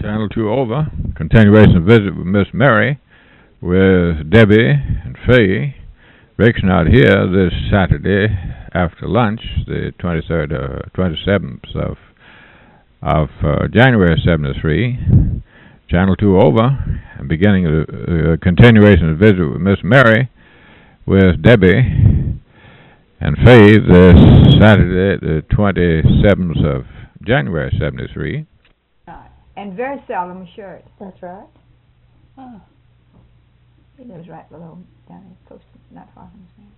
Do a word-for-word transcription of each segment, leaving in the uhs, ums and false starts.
Channel two over. Continuation visit with Miss Mary, with Debbie and Faye. Rick's not here this Saturday after lunch, the twenty-third, uh, twenty-seventh of of uh, January seventy-three. Channel two over, and beginning a uh, continuation visit with Miss Mary, with Debbie and Faye this Saturday, the twenty-seventh of January seventy-three. And very seldom a shirt. That's right. Oh. He lives right below, down there, close to, not far from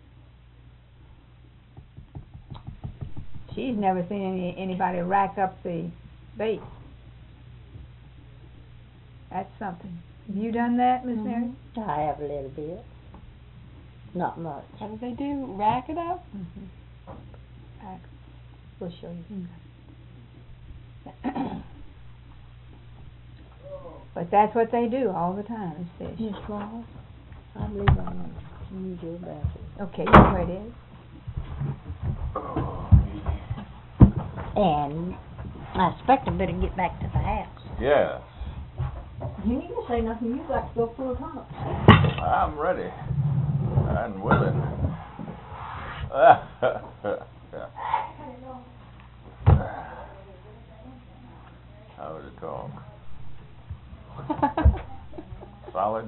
his name. She's never seen any anybody rack up the bait. That's something. Have you done that, Miss Mm-hmm. Mary? I have a little bit. Not much. What do they do? Rack it up? Mm-hmm. I, we'll show you. Mm. But that's what they do all the time, is fish. Miss Ross, I believe I know. You do about it. Okay, you know where it is? And I expect I better get back to the house. Yes, You need to say nothing. You've got to go full time. I'm ready and willing. Yeah. How would it talk? Solid.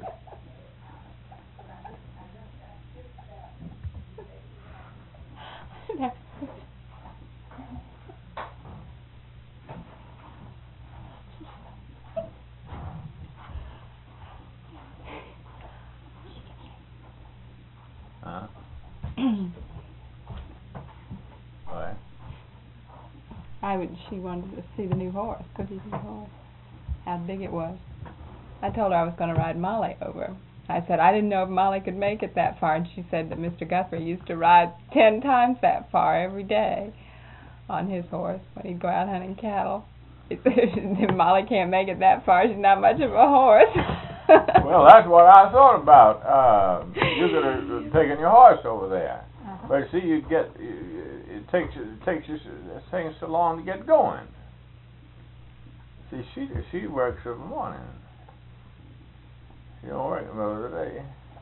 Huh? What? I would. She wanted to see the new horse, Cookie's new horse, how big it was. I told her I was going to ride Molly over. I said I didn't know if Molly could make it that far, and she said that Mister Guthrie used to ride ten times that far every day on his horse when he'd go out hunting cattle. He said if Molly can't make it that far, she's not much of a horse. Well, that's what I thought about. Uh, you could have taken your horse over there, Uh-huh. but see, you get it takes it takes you things so long to get going. See, she she works in the morning. She don't work in the middle of the day.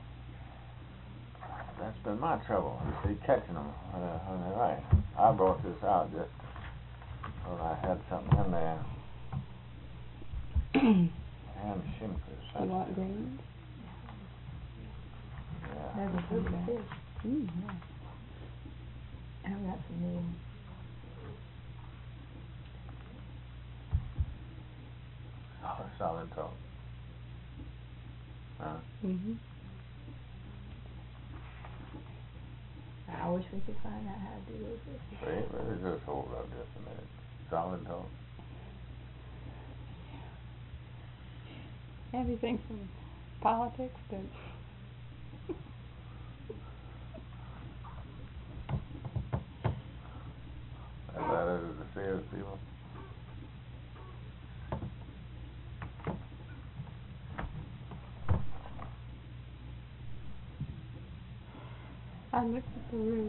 That's been my trouble. You see, catching them when they're, when they're right. I brought this out just when I had something in there. And shimfish. You want greens? Yeah. There's a good fish. Mm, yeah. I've got some new. Solid, solid talk. Huh? Mhm. I wish we could find out how to do those fish. Wait, let's just hold up just a minute. Solid talk. Everything from politics to That's how it is to sales people. I looked at the roof.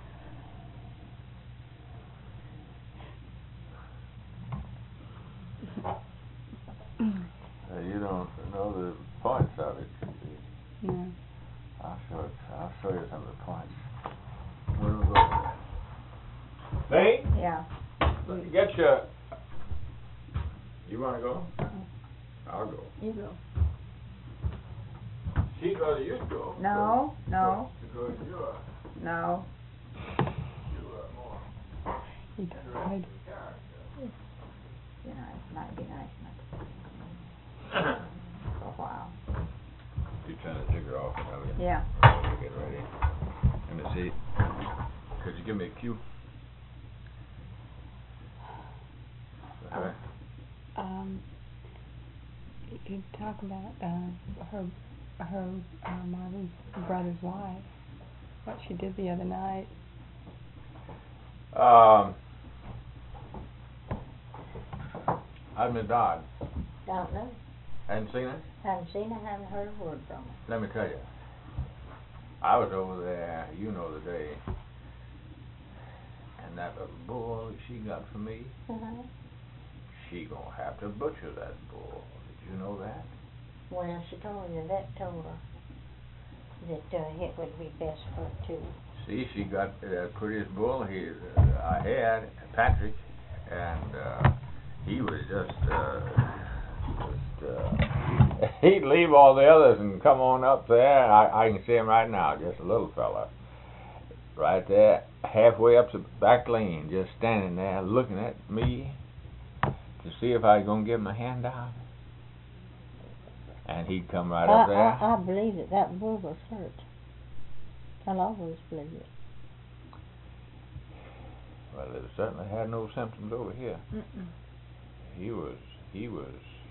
Uh, you don't know the points of it. You see. No. I'll show it. I'll show you some of the points. Where we go there? Hey, Yeah. get your. You want to go? I'll go. You go. She'd rather you go. No, no, Because you are. no. You are more. He died. You know, it might be nice enough for a while. You're trying to take her off, are you? Yeah. Get ready. Let me see. Could you give me a cue? Okay. Um, you could talk about uh, her, her, uh, Marvin's brother's wife. What she did the other night. Um, I've been Dodd. Don't know. Hadn't seen it? Haven't seen her, haven't heard a word from her. Let me tell you. I was over there, you know the day, and that little boy she got for me, Uh-huh. she gonna have to butcher that bull. Did you know that? Well, she told me that told her that uh, it would be best for her too. See, she got the prettiest bull he uh, I had, Patrick, and uh, he was just, uh, just uh, he'd leave all the others and come on up there. I, I can see him right now, just a little fella, right there, halfway up the back lane, just standing there looking at me to see if I was gonna give him a handout. And he'd come right I, up there. I, I believe that that bull was hurt. I'll always believe it. Well, it certainly had no symptoms over here. Mm-mm. He was, he was.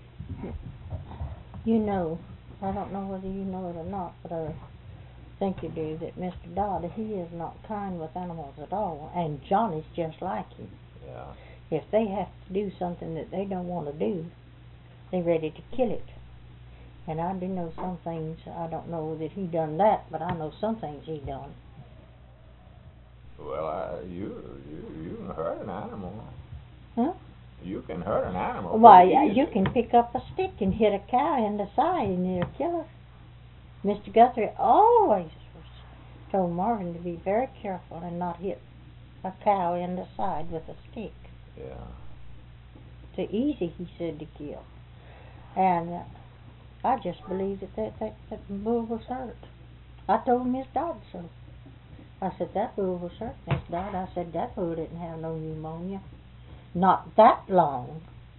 You know, I don't know whether you know it or not, but I think you do, that Mister Dodd, he is not kind with animals at all, and Johnny's just like him. Yeah. If they have to do something that they don't want to do, they're ready to kill it. And I do know some things. I don't know that he done that, but I know some things he done. Well, I, you, you, you can hurt an animal. Huh? You can hurt an animal. Why, pretty uh, easy. you can pick up a stick and hit a cow in the side and it'll kill her. Mister Guthrie always was told Marvin to be very careful and not hit a cow in the side with a stick. Yeah. Too easy, he said, to kill. And uh, I just believe that that, that that bull was hurt. I told Miss Dodd so. I said, that bull was hurt, Miss Dodd. I said, that bull didn't have no pneumonia. Not that long.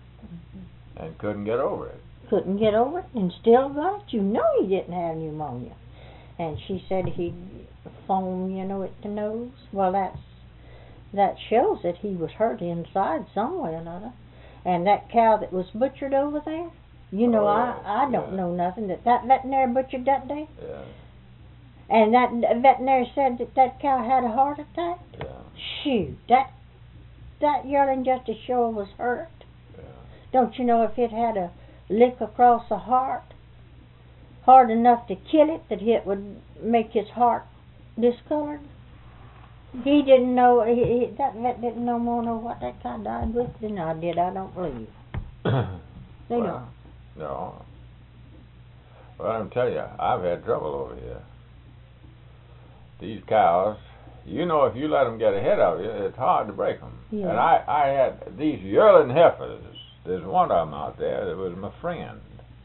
And couldn't get over it. Couldn't get over it and still got it. You know he didn't have pneumonia. And she said he'd foam, you know, at the nose. Well, that's, that shows that he was hurt inside some way or another. And that cow that was butchered over there, you know, Oh, I, I don't yeah. know nothing. That that veterinary butchered that day. Yeah. And that veterinary said that that cow had a heart attack. Yeah. Shoot, that that yearling just as sure was hurt. Yeah. Don't you know if it had a lick across the heart, hard enough to kill it, that it would make his heart discolored? He didn't know, he, he, that vet didn't no more know what that cow died with than I did, I don't believe. They well, no. Well, I'm telling you, I've had trouble over here. These cows, you know, if you let them get ahead of you, it's hard to break them. Yeah. And I, I had these yearling heifers. There's one of them out there that was my friend.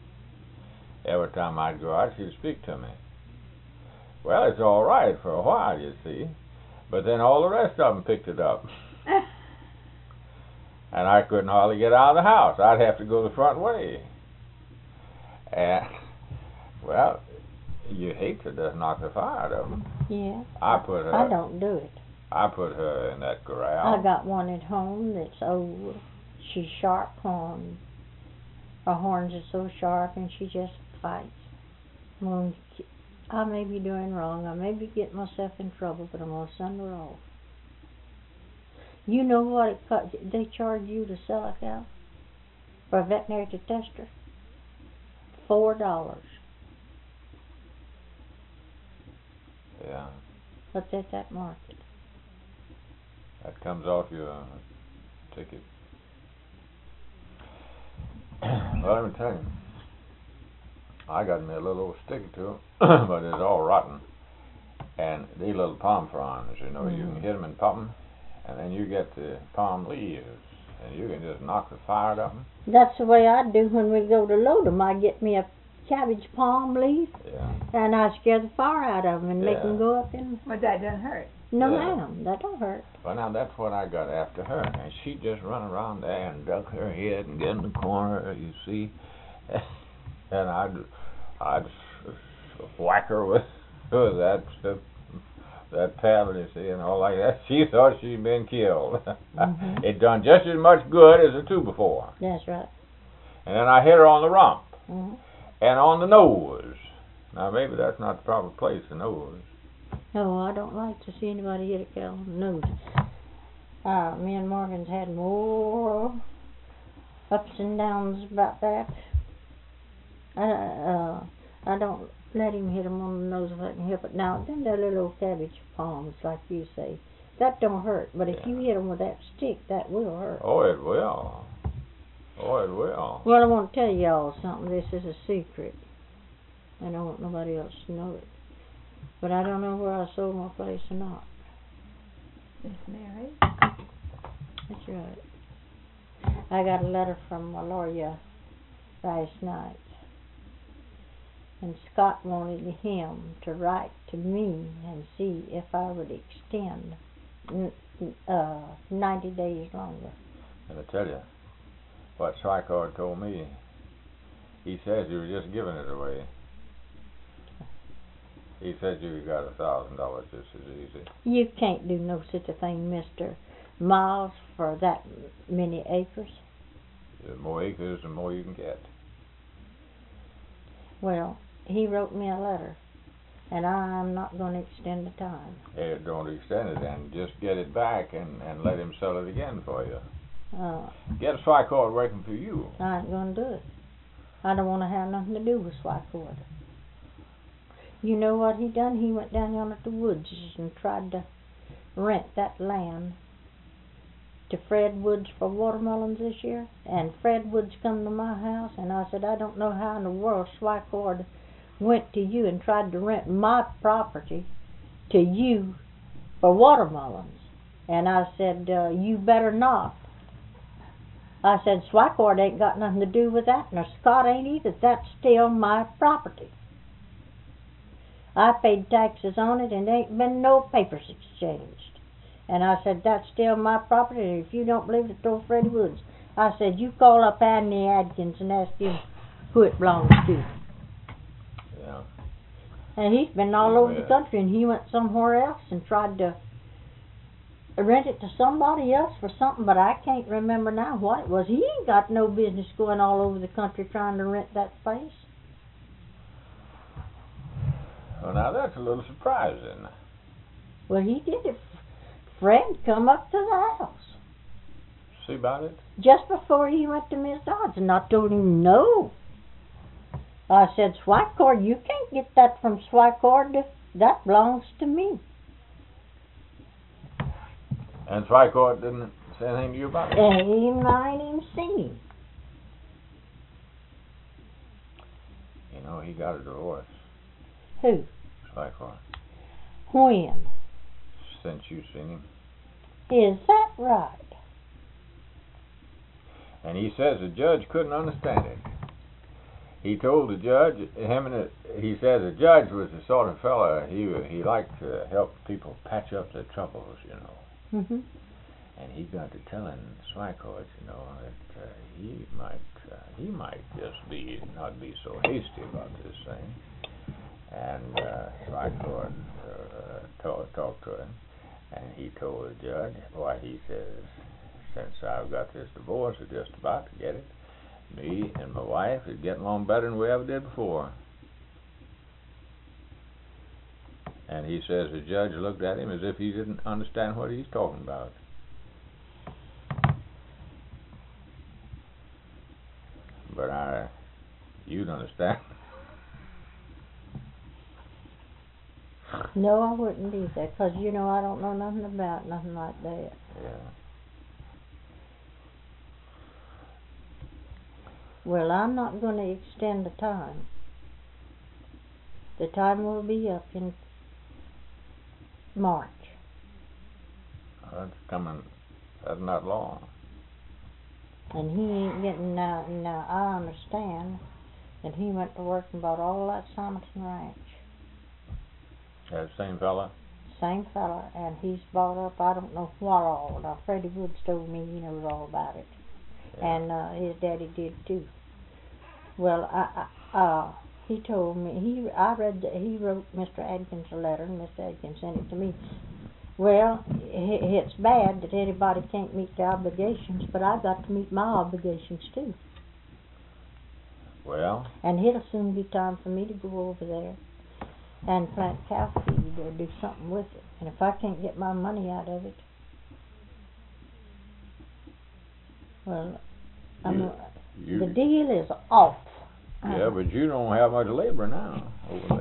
Every time I'd go out, she'd speak to me. Well, it's all right for a while, you see. But then all the rest of them picked it up. And I couldn't hardly get out of the house. I'd have to go the front way. And, well, your hatred does knock the fire out of them. Yeah. I put her. I don't do it. I put her in that corral. I got one at home that's old. She's sharp horn. Her horns are so sharp and she just fights. Well, I may be doing wrong. I may be getting myself in trouble, but I'm going to send her off. You know what it co- they charge you to sell a cow? For a veterinary to test her? Four dollars. Yeah, What's at that market? that comes off your uh, ticket. Well, let me tell you, I got me a little old stick or two, but it's all rotten. And these little palm fronds, you know, mm-hmm. you can hit them and pop them, and then you get the palm leaves, and you can just knock the fire out of them. That's the way I do when we go to load them. I get me a cabbage palm leaf, yeah. and I scare the fire out of them and yeah. make them go up in. But that doesn't hurt. No, yeah. ma'am, that don't hurt. Well, now that's what I got after her, and she just run around there and duck her head and get in the corner, you see, and I'd I'd whack her with, with that uh, that paddle, you see, and all like that. She thought she'd been killed. Mm-hmm. It done just as much good as the two before. That's right. And then I hit her on the rump Mm-hmm. and on the nose. Now maybe that's not the proper place, the nose. No, I don't like to see anybody hit a cow on the nose. Uh, me and Morgan's had more ups and downs about that. I, uh, I don't let him hit him on the nose if I can help it. Now, then they're little cabbage palms, like you say. That don't hurt, but if Yeah. you hit him with that stick, that will hurt. Oh, it will. Oh, it will. Well, I want to tell y'all something. This is a secret. I don't want nobody else to know it. But I don't know where I sold my place or not. Miss Mary? That's right. I got a letter from my lawyer last night. And Scott wanted him to write to me and see if I would extend n- uh, ninety days longer. And I tell you, what Swycard told me, he says you were just giving it away. He said you got a thousand dollars just as easy. You can't do no such a thing, Mister Miles, for that many acres. The more acres, the more you can get. Well, he wrote me a letter, and I'm not going to extend the time. Hey, don't extend it and just get it back and, and let him sell it again for you. Uh, Get Swycard working for you. I ain't going to do it. I don't want to have nothing to do with Swycard. You know what he done? He went down yonder to the woods and tried to rent that land to Fred Woods for watermelons this year. And Fred Woods come to my house, and I said, I don't know how in the world Swycard went to you and tried to rent my property to you for watermelons. And I said, uh, you better not. I said, Swycard ain't got nothing to do with that, nor Scott ain't either. That's still my property. I paid taxes on it, and there ain't been no papers exchanged. And I said, that's still my property, and if you don't believe it, go Freddie Woods. I said, you call up Anthony Adkins and ask him who it belongs to. Yeah. And he's been all over Yeah. the country, and he went somewhere else and tried to rent it to somebody else for something, but I can't remember now what it was. He ain't got no business going all over the country trying to rent that place. Well, now that's a little surprising. Well, he did it. Fred come up to the house See about it? just before he went to Miss Dodds, and I told him no. I said, Swycard, you can't get that from Swycard. That belongs to me. And Swycard didn't say anything to you about it? And he might even seen him. You know, he got a divorce, Who? Swycard, When? since you've seen him. Is that right? And he says the judge couldn't understand it. He told the judge, him and the, he says the judge was the sort of fella, he he liked to help people patch up their troubles, you know. Mm-hmm. And he got to telling Swycard, you know, that uh, he might uh, he might just be not be so hasty about this thing. And uh, Swycard uh, talked talk to him, and he told the judge, why, he says, since I've got this divorce, or just about to get it, me and my wife is getting along better than we ever did before. And he says the judge looked at him as if he didn't understand what he's talking about. But I, you'd understand. No, I wouldn't either, because, you know, I don't know nothing about nothing like that. Yeah. Well, I'm not going to extend the time. The time will be up in March. That's coming, that's not long. And he ain't getting, now, now I understand that he went to work and bought all that Simonton Ranch. That same fella? Same fella, and he's bought up, I don't know what all. Now, Freddie Woods told me he knows all about it. Yeah. And uh, his daddy did too. Well, I, I, uh, he told me, he, I read, that he wrote Mister Adkins a letter, and Mister Adkins sent it to me. Well, i- it's bad that anybody can't meet their obligations, but I've got to meet my obligations too. Well, And it'll soon be time for me to go over there and plant cow feed or do something with it. And if I can't get my money out of it, well, I'm, You- you, the deal is off. yeah, but you don't have much labor now over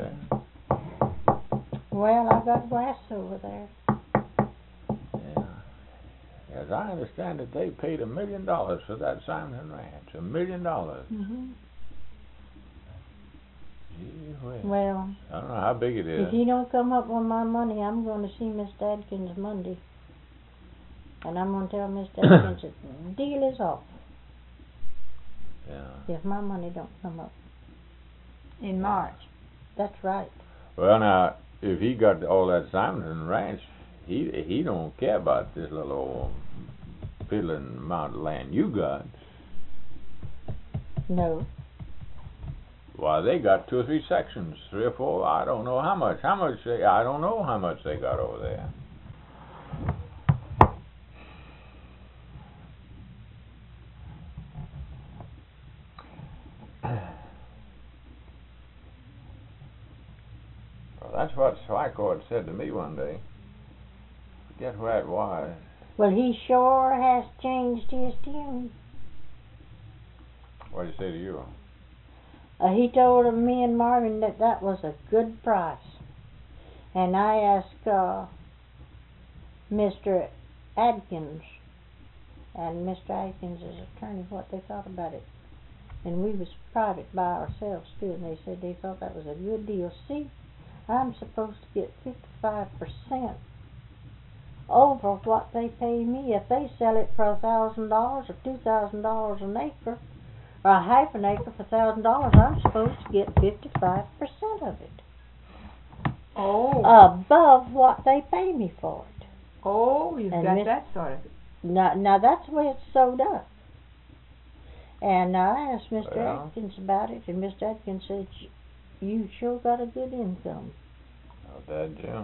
there. Well, I got grass over there. Yeah. As I understand it, they paid a million dollars for that Simonton Ranch. A million dollars. Mhm. Gee whiz. Well, I don't know how big it is. if you don't come up with my money, I'm going to see Mister Adkins Monday. And I'm going to tell Mister Adkins that the deal is off Yeah. if my money don't come up. In March. That's right. Well, now, if he got all that Simonton Ranch, he he don't care about this little old fiddling amount of land you got. No. Why, they got two or three sections, three or four. I don't know how much. How much they? I don't know how much they got over there. Well, that's what Swycord said to me one day. Forget where it was. Well, he sure has changed his tune. What did he say to you? Uh, he told me and Marvin that that was a good price. And I asked uh, Mister Adkins and Mister Adkins' attorney what they thought about it. And we was private by ourselves too, and they said they thought that was a good deal. See, I'm supposed to get fifty-five percent over what they pay me. If they sell it for a thousand dollars or two thousand dollars an acre, or a half an acre for a thousand dollars, I'm supposed to get fifty-five percent of it. Oh. Above what they pay me for it. Oh, you've And got Miss- that sort of. Now, now that's the way it's sewed up. And I asked Mister Well. Atkins about it, and Mister Atkins said, "You sure got a good income." Oh, Dad, Jim.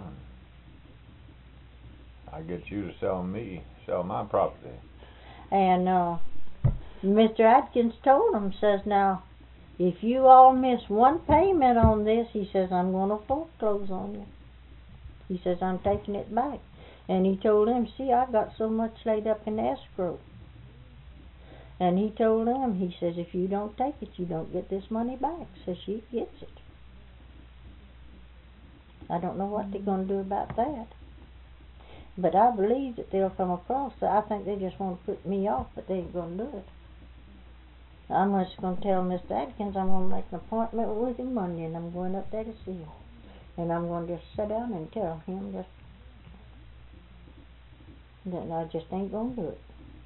I get you to sell me, sell my property. And uh, Mister Atkins told him, says, "Now, if you all miss one payment on this," he says, "I'm going to foreclose on you." He says, "I'm taking it back." And he told him, "See, I got so much laid up in escrow." And he told him, he says, "If you don't take it, you don't get this money back." So she gets it. I don't know what they're going to do about that. But I believe that they'll come across. I think they just want to put me off, but they ain't going to do it. I'm just going to tell Mister Atkins I'm going to make an appointment with him Monday, and I'm going up there to see him. And I'm going to just sit down and tell him just that I just ain't going to do it.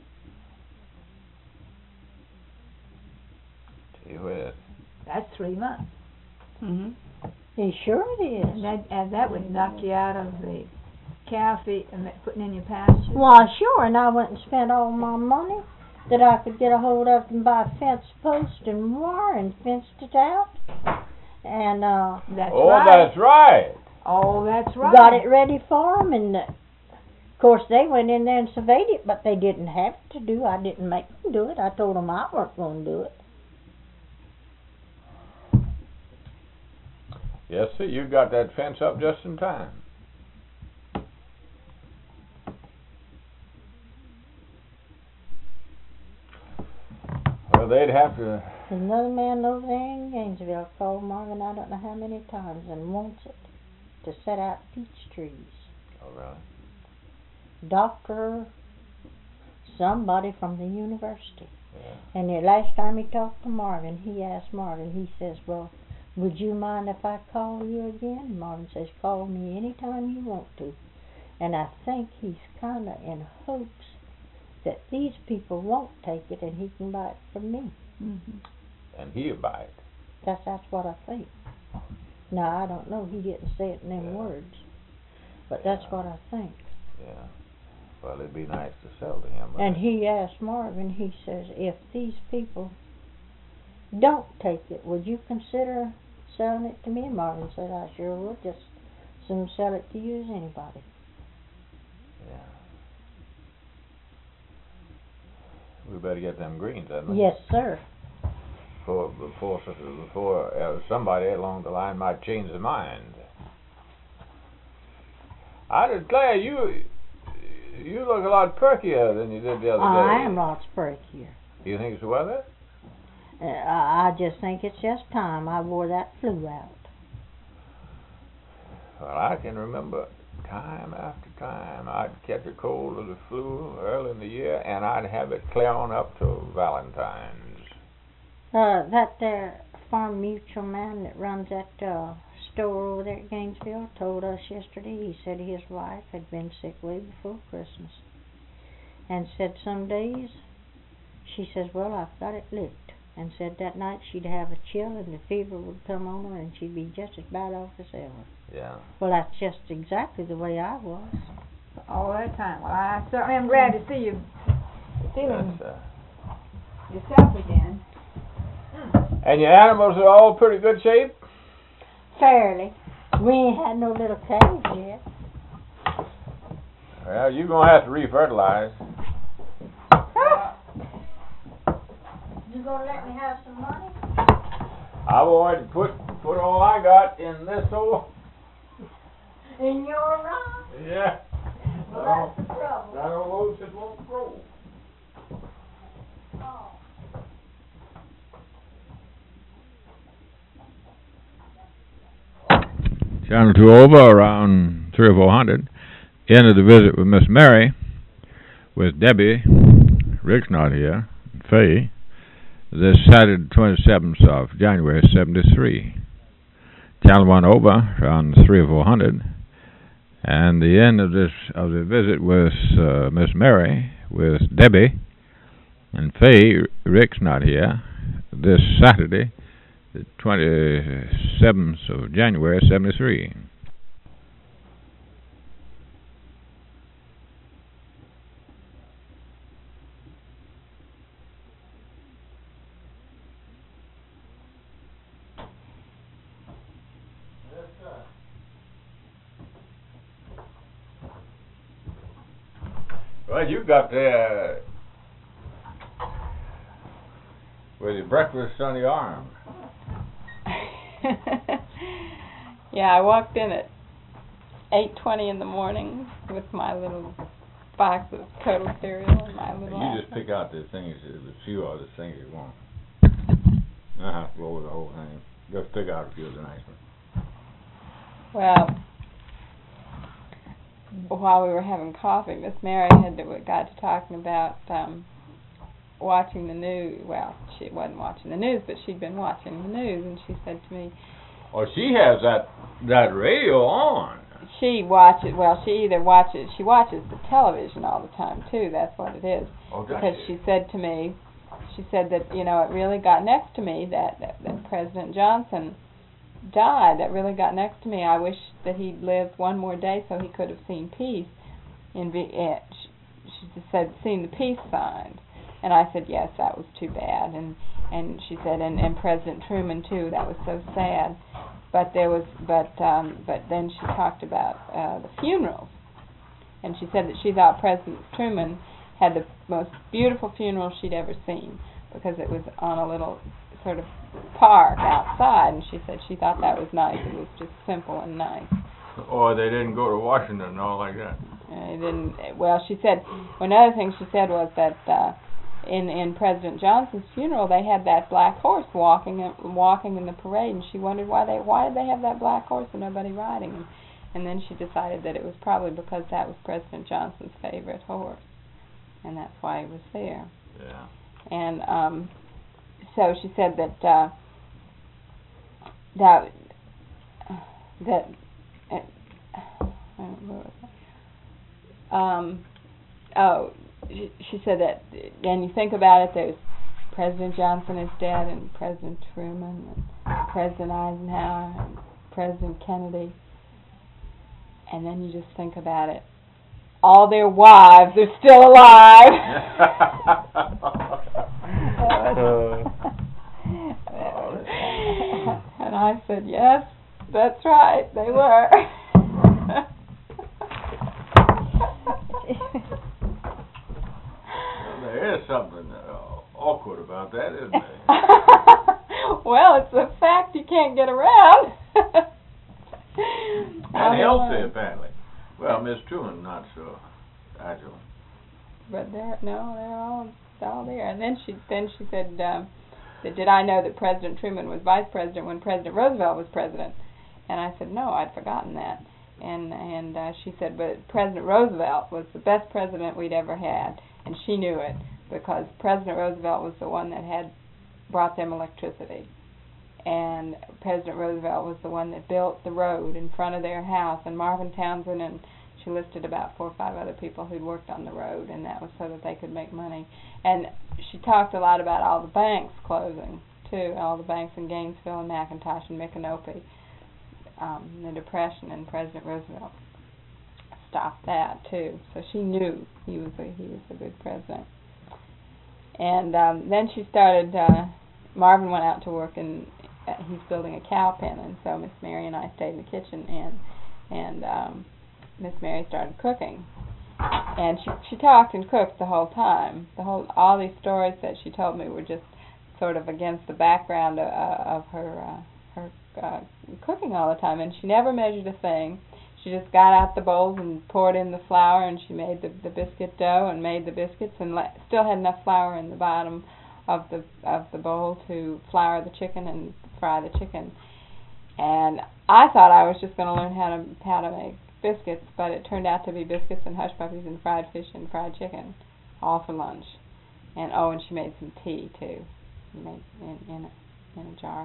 Gee whiz. That's three months. Mhm. He sure it And is. that, and that would knock you out of the cow feed and ma- putting in your pasture. Why, sure, and I went and spent all my money that I could get a hold of and buy fence post and wire and fenced it out. And uh, That's Oh, right. that's right. Oh, that's right. got it ready for them, and uh, of course they went in there and surveyed it, but they didn't have to do. I didn't make them do it. I told them I wasn't going to do it. Yes, sir, you got that fence up just in time. Well, they'd have to. There's another man over there in Gainesville called Marvin, I don't know how many times, and wants it to set out peach trees. Oh, really? Doctor, somebody from the university. Yeah. And the last time he talked to Marvin, he asked Marvin, he says, "Well, would you mind if I call you again?" And Marvin says, "Call me anytime you want to." And I think he's kind of in hopes that these people won't take it and he can buy it from me. Mm-hmm. And he'll buy it. That's, that's what I think. Now, I don't know, he didn't say it in them Yeah. words, but that's what I think. Yeah. Well, it'd be nice to sell to him. And he asked Marvin, he says, "If these people don't take it, would you consider selling it to me?" And Marvin said, "I sure would, just as soon sell it to you as anybody." Yeah. We better get them greens, hadn't we? Yes, sir. Before, before, before uh, somebody along the line might change their mind. I declare, you you look a lot perkier than you did the other day. I am lots perkier. Do you think it's the weather? Uh, I I just think it's just time I wore that flu out. Well, I can remember time after time, I'd catch a cold or the flu early in the year, and I'd have it clear on up to Valentine's. Uh, that there Farm Mutual man that runs that uh, store over there at Gainesville told us yesterday, he said his wife had been sick way before Christmas. And said some days, she says, well, I've got it licked. And said that night she'd have a chill and the fever would come on her and she'd be just as bad off as ever. Yeah. Well, that's just exactly the way I was. All that time. Well, I certainly am glad to see you feeling That's, uh, yourself again. and your animals are all pretty good shape? Fairly. We ain't had no little calves yet. Well, you're going to have to refertilize. You gonna let me have some money? I've already put put all I got in this old. In your rock? Yeah. Well, that's the trouble. That old oats, it won't grow. Oh. Channel two over around three or four hundred. Ended the visit with Miss Mary, with Debbie. Rick's not here. Faye. This Saturday, twenty-seventh of January, seventy-three. Channel one over around three or four hundred. And the end of this of the visit with uh, Miss Mary, with Debbie and Faye. Rick's not here. This Saturday, the twenty-seventh of January, seventy-three. Well, you got there with your breakfast on your arm. Yeah, I walked in at eight twenty in the morning with my little box of Total cereal and my little. You just pick out the things, the few of the things you want. I have to roll the whole thing. Just pick out a few of the nice ones. Well, while we were having coffee, Miss Mary had to, got to talking about um, watching the news. Well, she wasn't watching the news, but she'd been watching the news, and she said to me, Oh, she has that that radio on. she watches. Well, she either watches. She watches the television all the time too. That's what it is. Oh, does Because she said to me, she said that you know it really got next to me that that, that President Johnson died. That really got next to me. I wish that he'd lived one more day so he could have seen peace. In v- uh, she, she just said seen the peace signed, and I said yes, that was too bad. And and she said and, and President Truman too. That was so sad. But there was but um, but then she talked about uh, the funerals, and she said that she thought President Truman had the most beautiful funeral she'd ever seen because it was on a little sort of park outside, and she said she thought that was nice. It was just simple and nice. Or they didn't go to Washington and all like that. And it didn't. Well, she said one other thing she said was that uh, in in President Johnson's funeral they had that black horse walking walking in the parade, and she wondered why they why did they have that black horse and nobody riding him. And then she decided that it was probably because that was President Johnson's favorite horse, and that's why he was there. Yeah. And um, so she said that uh, that that uh, um, oh, she, she said that when you think about it, there's President Johnson is dead, and President Truman, and President Eisenhower, and President Kennedy, and then you just think about it. All their wives are still alive. And I said, yes, that's right, they were. Well, there is something uh, awkward about that, isn't there? Well, it's a fact you can't get around. And healthy, apparently. Well, Miss Truman, not so agile. But they're no, they're all all there. And then she then she said, um, that did I know that President Truman was vice president when President Roosevelt was president? And I said no, I'd forgotten that. and and uh, she said, but President Roosevelt was the best president we'd ever had, and she knew it because President Roosevelt was the one that had brought them electricity, and President Roosevelt was the one that built the road in front of their house, and Marvin Townsend, and she listed about four or five other people who'd worked on the road, and that was so that they could make money. And she talked a lot about all the banks closing too, all the banks in Gainesville and McIntosh and Micanopy, um, the Depression, and President Roosevelt stopped that too. So she knew he was a, he was a good president. And um, then she started. Uh, Marvin went out to work, and uh, he's building a cow pen, and so Miss Mary and I stayed in the kitchen, and and um, Miss Mary started cooking, and she she talked and cooked the whole time. The whole all these stories that she told me were just sort of against the background of, uh, of her uh, her uh, cooking all the time, and she never measured a thing. She just got out the bowls and poured in the flour, and she made the the biscuit dough and made the biscuits, and le- still had enough flour in the bottom of the of the bowl to flour the chicken and fry the chicken. And I thought I was just going to learn how to how to make biscuits, but it turned out to be biscuits and hush puppies and fried fish and fried chicken, all for lunch. And oh, and she made some tea too, she made in in a, in a jar.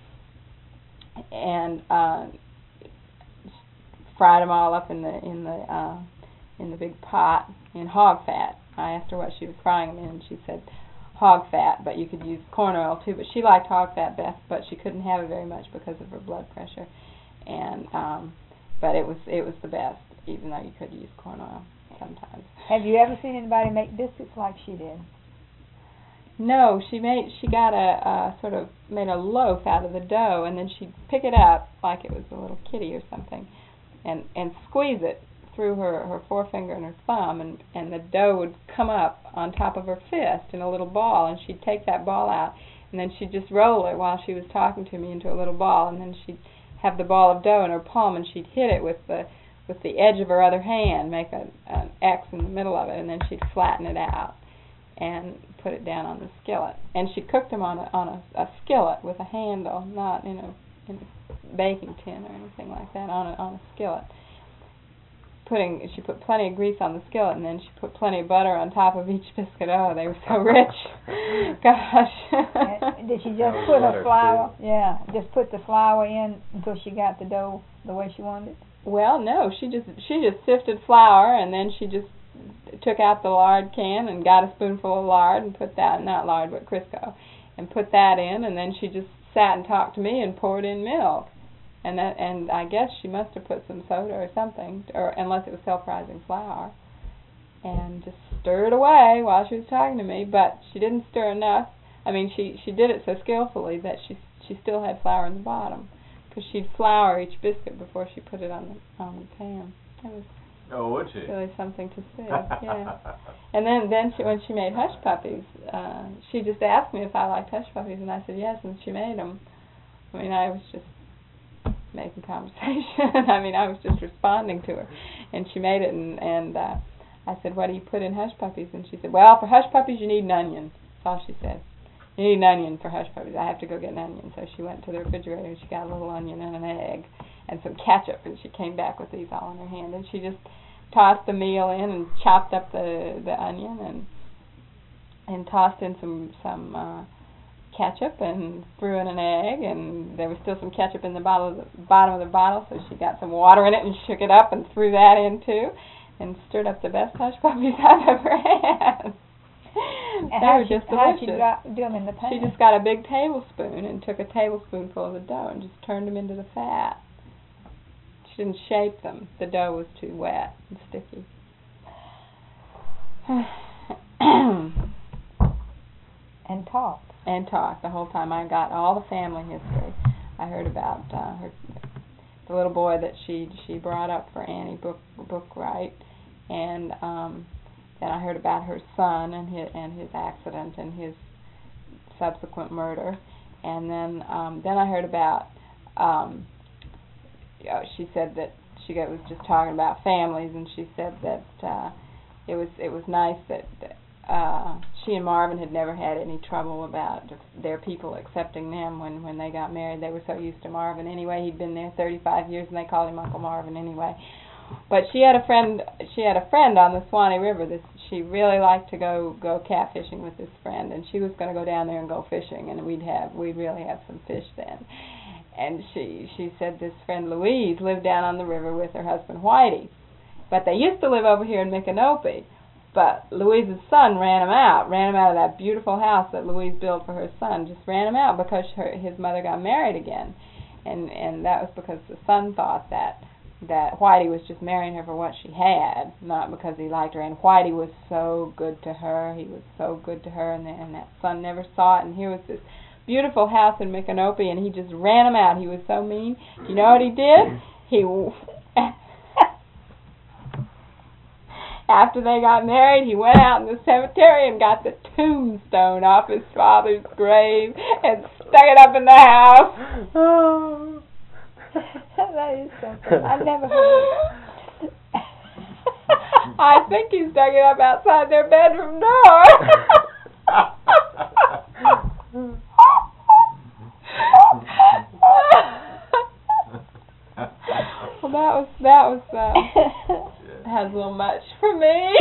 And uh, fried them all up in the in the uh, in the big pot in hog fat. I asked her what she was frying them in, and she said hog fat, but you could use corn oil too. But she liked hog fat best, but she couldn't have it very much because of her blood pressure. And um, but it was it was the best, even though you could use corn oil sometimes. Have you ever seen anybody make biscuits like she did? No, she made she got a uh, sort of made a loaf out of the dough, and then she'd pick it up like it was a little kitty or something, and and squeeze it through her her forefinger and her thumb, and and the dough would come up on top of her fist in a little ball, and she'd take that ball out, and then she'd just roll it while she was talking to me into a little ball, and then she'd have the ball of dough in her palm, and she'd hit it with the with the edge of her other hand, make a, an X in the middle of it, and then she'd flatten it out and put it down on the skillet. And she cooked them on a on a, a skillet with a handle, not in a, in a baking tin or anything like that, on a on a skillet. Putting she put plenty of grease on the skillet, and then she put plenty of butter on top of each biscuit. Oh, they were so rich. Gosh. And did she just put her flour? Yeah, just put the flour in until she got the dough the way she wanted it? Well, no, she just she just sifted flour, and then she just took out the lard can and got a spoonful of lard and put that, not lard but Crisco, and put that in, and then she just sat and talked to me and poured in milk. And that, and I guess she must have put some soda or something, or unless it was self-rising flour, and just stirred away while she was talking to me. But she didn't stir enough. I mean, she she did it so skillfully that she she still had flour in the bottom, because she'd flour each biscuit before she put it on the on the pan. It was Oh, would she? really something to see. Yeah. And then then she, when she made hush puppies, uh, she just asked me if I liked hush puppies, and I said yes, and she made them. I mean, I was just making conversation. I mean, I was just responding to her, and she made it, and and uh, I said, "What do you put in hush puppies?" And she said, "Well, for hush puppies, you need an onion." That's all she said. You need an onion for hush puppies. I have to go get an onion. So she went to the refrigerator and she got a little onion and an egg and some ketchup, and she came back with these all in her hand, and she just tossed the meal in and chopped up the the onion and and tossed in some some. Uh, ketchup and threw in an egg, and there was still some ketchup in the bottle of the bottom of the bottle, so she got some water in it and shook it up and threw that in too, and stirred up the best hush puppies I've ever had. They were just delicious. She got, do them in the pan? She just got a big tablespoon and took a tablespoonful of the dough and just turned them into the fat. She didn't shape them. The dough was too wet and sticky. And talked. And talked the whole time. I got all the family history. I heard about uh, her, the little boy that she she brought up for Annie Book Bookright, and um, then I heard about her son and his and his accident and his subsequent murder, and then um, then I heard about. Um, you know, she said that she was just talking about families, and she said that uh, it was it was nice that. that uh, she and Marvin had never had any trouble about their people accepting them when, when they got married. They were so used to Marvin anyway. He'd been there thirty-five years, and they called him Uncle Marvin anyway. But she had a friend. She had a friend on the Swanee River. This she really liked to go go catfishing with this friend, and she was going to go down there and go fishing, and we'd have we'd really have some fish then. And she she said this friend Louise lived down on the river with her husband Whitey, but they used to live over here in Micanopy. But Louise's son ran him out, ran him out of that beautiful house that Louise built for her son. Just ran him out because her his mother got married again, and and that was because the son thought that. that Whitey was just marrying her for what she had, not because he liked her. And Whitey was so good to her. He was so good to her, and, the, and that son never saw it. And here was this beautiful house in Micanopy, and he just ran him out. He was so mean. Do you know what he did? He, after they got married, he went out in the cemetery and got the tombstone off his father's grave and stuck it up in the house. Oh. That is something. I've never heard of. I think he stuck it up outside their bedroom door. Well, that was that was uh, has a little much for me.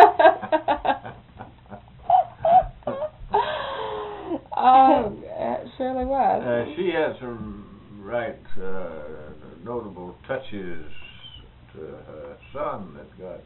um, it surely was. Uh, she had some right uh, notable touches to her son that got.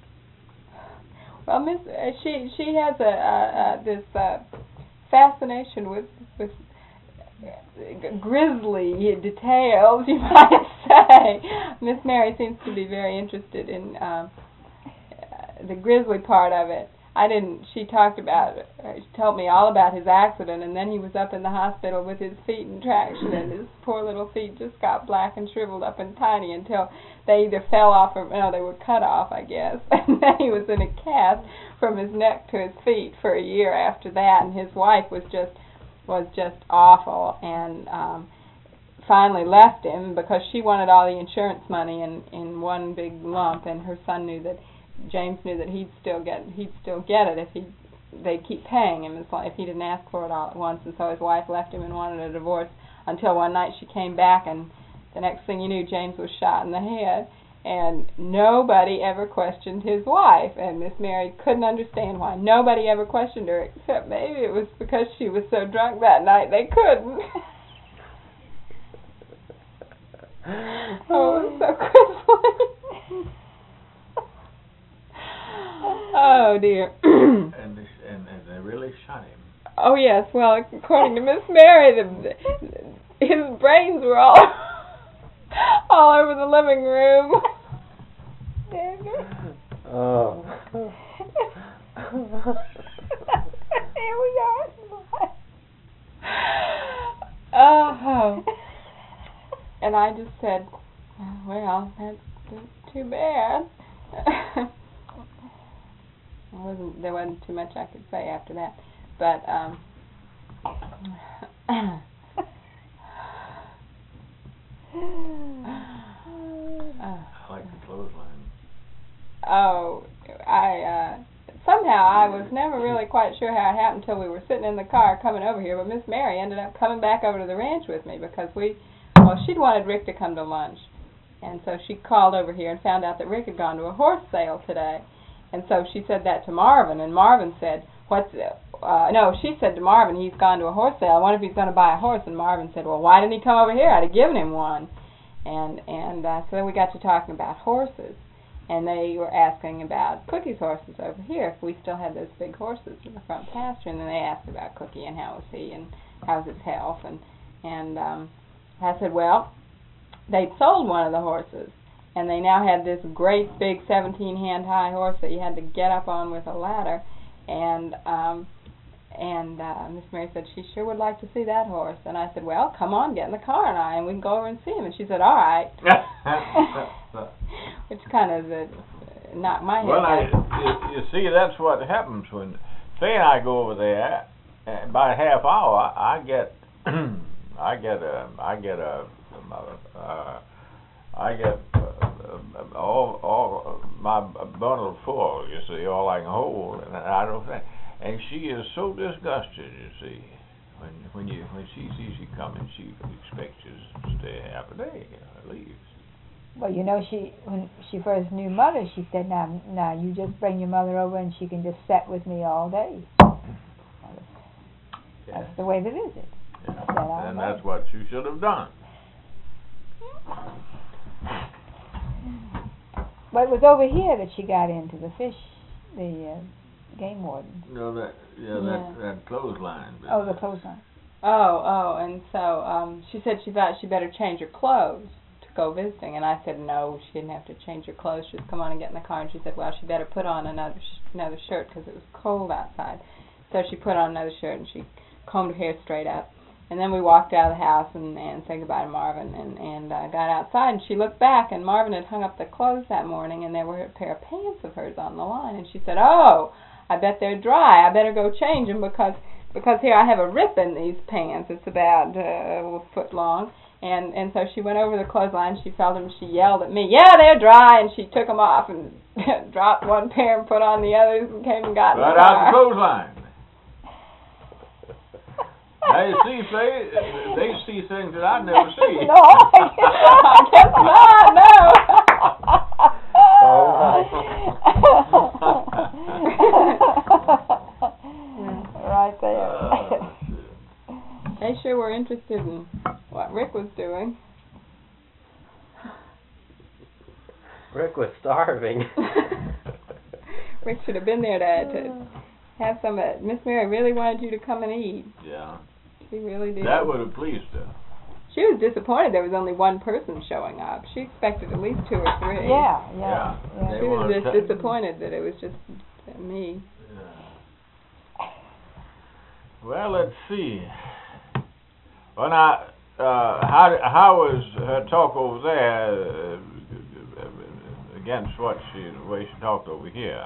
Well, Miss, uh, she she has a uh, uh, this uh, fascination with with uh, grisly details, you might say. Miss Mary seems to be very interested in um, uh, the grisly part of it. I didn't. She talked about. Uh, she told me all about his accident, and then he was up in the hospital with his feet in traction, and his poor little feet just got black and shriveled up and tiny until they either fell off or no, they were cut off, I guess. And then he was in a cast from his neck to his feet for a year after that, and his wife was just was just awful, and um, finally left him because she wanted all the insurance money in in one big lump, and her son knew that. James knew that he'd still get he'd still get it if he they'd keep paying him if he didn't ask for it all at once, and so his wife left him and wanted a divorce until one night she came back, and the next thing you knew James was shot in the head, and nobody ever questioned his wife, and Miss Mary couldn't understand why nobody ever questioned her, except maybe it was because she was so drunk that night they couldn't. Oh, it was so grisly. Oh dear. and, they, and and they really shot him. Oh yes. Well, according to Miss Mary, the, his brains were all all over the living room. Oh. Here we are. Oh. And I just said, well, that's, that's too bad. Wasn't, there wasn't too much I could say after that, but um, uh, I like the clothesline. Oh, I uh, somehow I was never really quite sure how it happened until we were sitting in the car coming over here. But Miss Mary ended up coming back over to the ranch with me because we, well, she'd wanted Rick to come to lunch, and so she called over here and found out that Rick had gone to a horse sale today. And so she said that to Marvin, and Marvin said, "What's uh, no?" She said to Marvin, "He's gone to a horse sale. I wonder if he's going to buy a horse." And Marvin said, "Well, why didn't he come over here? I'd have given him one." And and uh, so then we got to talking about horses, and they were asking about Cookie's horses over here, if we still had those big horses in the front pasture. And then they asked about Cookie and how was he and how's his health, and and um, I said, well, they'd sold one of the horses. And they now had this great big seventeen hand high horse that you had to get up on with a ladder. And um, and uh, Miss Mary said she sure would like to see that horse. And I said, well, come on, get in the car and I and we can go over and see him. And she said, all right. Which kind of uh, knocked my head Well, I, back. you, you see, that's what happens when Faye and I go over there. And by a half hour, I get, I get a, I get a, a uh, I get uh, uh, all, all uh, my bundle full, you see, all I can hold, and I don't think, and she is so disgusted, you see, when when you when she sees you coming, she expects you to stay half a day at least. Well, you know, she when she first knew Mother, she said, "Now, now you just bring your mother over, and she can just sit with me all day." Yeah. That's the way to visit. Yeah. Sit all And day. that's what you should have done. But it was over here that she got into the fish, the uh, game warden. No, that yeah, Yeah. that that clothesline. Oh, the clothesline. Oh, oh, and so um, she said she thought she better change her clothes to go visiting, and I said no, she didn't have to change her clothes. Just come on and get in the car. And she said, well, she better put on another sh- another shirt because it was cold outside. So she put on another shirt and she combed her hair straight up. And then we walked out of the house and, and said goodbye to Marvin and, and uh, got outside, and she looked back, and Marvin had hung up the clothes that morning, and there were a pair of pants of hers on the line, and she said, oh, I bet they're dry. I better go change them because because here I have a rip in these pants. It's about uh, a foot long. And, and so she went over the clothesline, she felt them, she yelled at me, yeah, they're dry, and she took them off and dropped one pair and put on the others and came and got in the Right out car. the clothesline. They see things, they see things that I never see. No, I guess not, no. Right there. Uh, They sure were interested in what Rick was doing. Rick was starving. Rick should have been there to, to have some. Uh, Miss Mary really wanted you to come and eat. yeah, She really did. that would have pleased her. She was disappointed there was only one person showing up. She expected at least two or three. Yeah, yeah. Yeah. yeah. They She was wanted just to- disappointed that it was just uh, me. Yeah. Well, let's see. Well, now, uh, how how was her talk over there uh, against what she the way she talked over here?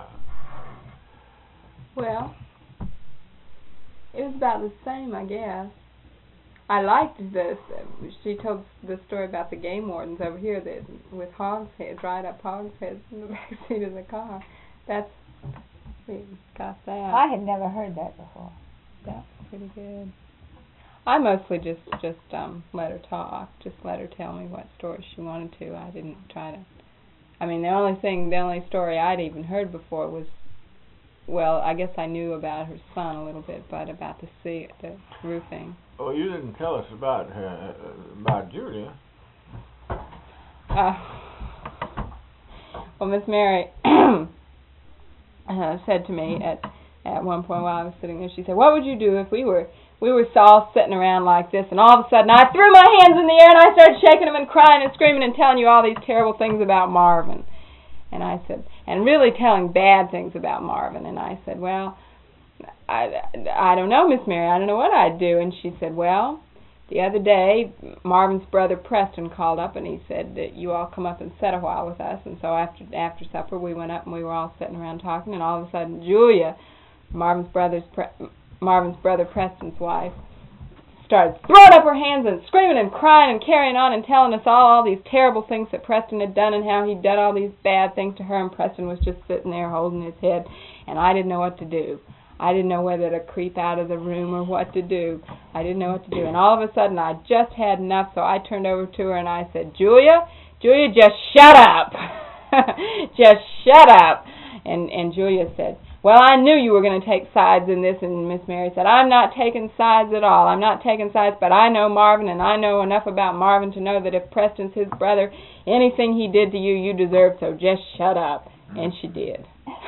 Well, it was about the same, I guess. I liked this. She told the story about the game wardens over here that with hogs head, dried up hogs heads in the back seat of the car. That's we got that. I had never heard that before. That's pretty good. I mostly just just um let her talk, just let her tell me what stories she wanted to. I didn't try to. I mean, the only thing, the only story I'd even heard before was, well, I guess I knew about her son a little bit, but about the sea, the roofing. Oh, you didn't tell us about her uh, about Julia. Uh, well, Miss Mary uh, said to me at at one point while I was sitting there, she said, "What would you do if we were we were all sitting around like this, and all of a sudden I threw my hands in the air and I started shaking them and crying and screaming and telling you all these terrible things about Marvin?" And I said, and really telling bad things about Marvin. And I said, well, I, I don't know, Miss Mary. I don't know what I'd do. And she said, well, the other day Marvin's brother Preston called up and he said that you all come up and sit a while with us. And so after after supper we went up and we were all sitting around talking. And all of a sudden Julia, Marvin's brother's Pre- Marvin's brother Preston's wife, started throwing up her hands and screaming and crying and carrying on and telling us all all these terrible things that Preston had done and how he'd done all these bad things to her, and Preston was just sitting there holding his head, and I didn't know what to do. I didn't know whether to creep out of the room or what to do. I didn't know what to do, and all of a sudden I just had enough, so I turned over to her and I said, Julia, Julia, just shut up. Just shut up. And, and Julia said, well, I knew you were going to take sides in this, and Miss Mary said, I'm not taking sides at all. I'm not taking sides, but I know Marvin, and I know enough about Marvin to know that if Preston's his brother, anything he did to you, you deserve, so just shut up. And she did.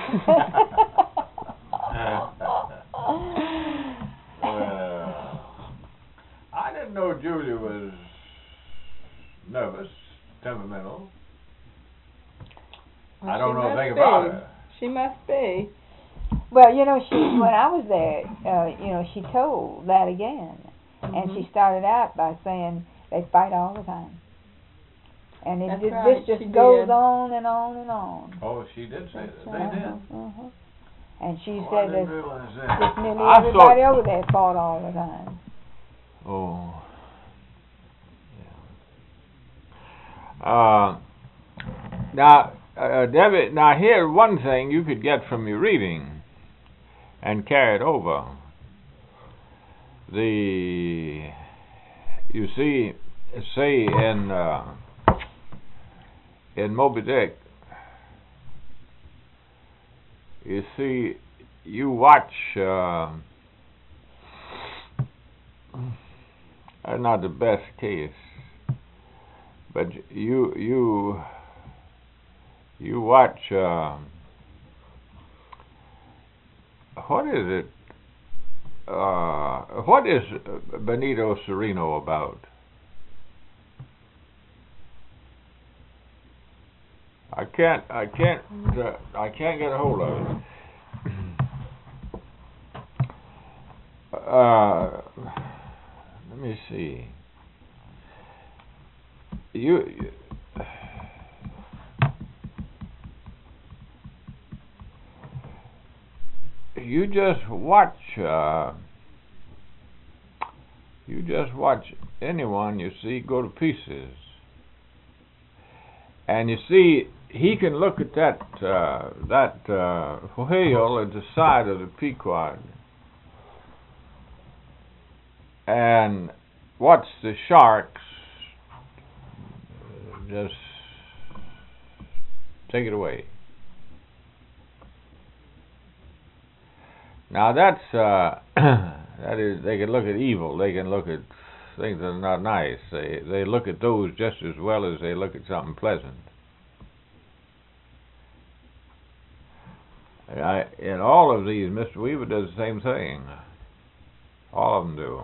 Well, I didn't know Julia was nervous, temperamental. Well, I don't she know must anything be. about her. She must be. Well, you know, she when I was there, uh, you know, she told that again, Mm-hmm. and she started out by saying they fight all the time, and it That's just, right, this just she goes did. on and on and on. Oh, she did say That's that. right. They did. Uh-huh. And she Oh, I said didn't that realize just that. nearly I everybody thought- over there fought all the time. Oh. Yeah. Uh, Now, uh, Debbie, now here's one thing you could get from your reading and carry it over. The, you see, say in uh, in Moby Dick, you see, you watch. Uh, that's not the best case, but you you you watch. Uh, what is it? Uh, what is Benito Cereno about? I can't. I can't. Uh, I can't get a hold of it. Uh, let me see. You. You just watch. Uh, you just watch anyone you see go to pieces, and you see he can look at that uh, that uh, whale at the side of the Pequod, and watch the sharks just take it away. Now that's uh, that is, they can look at evil. They can look at things that are not nice. They they look at those just as well as they look at something pleasant. And, I, and all of these, Mister Weaver does the same thing. All of them do.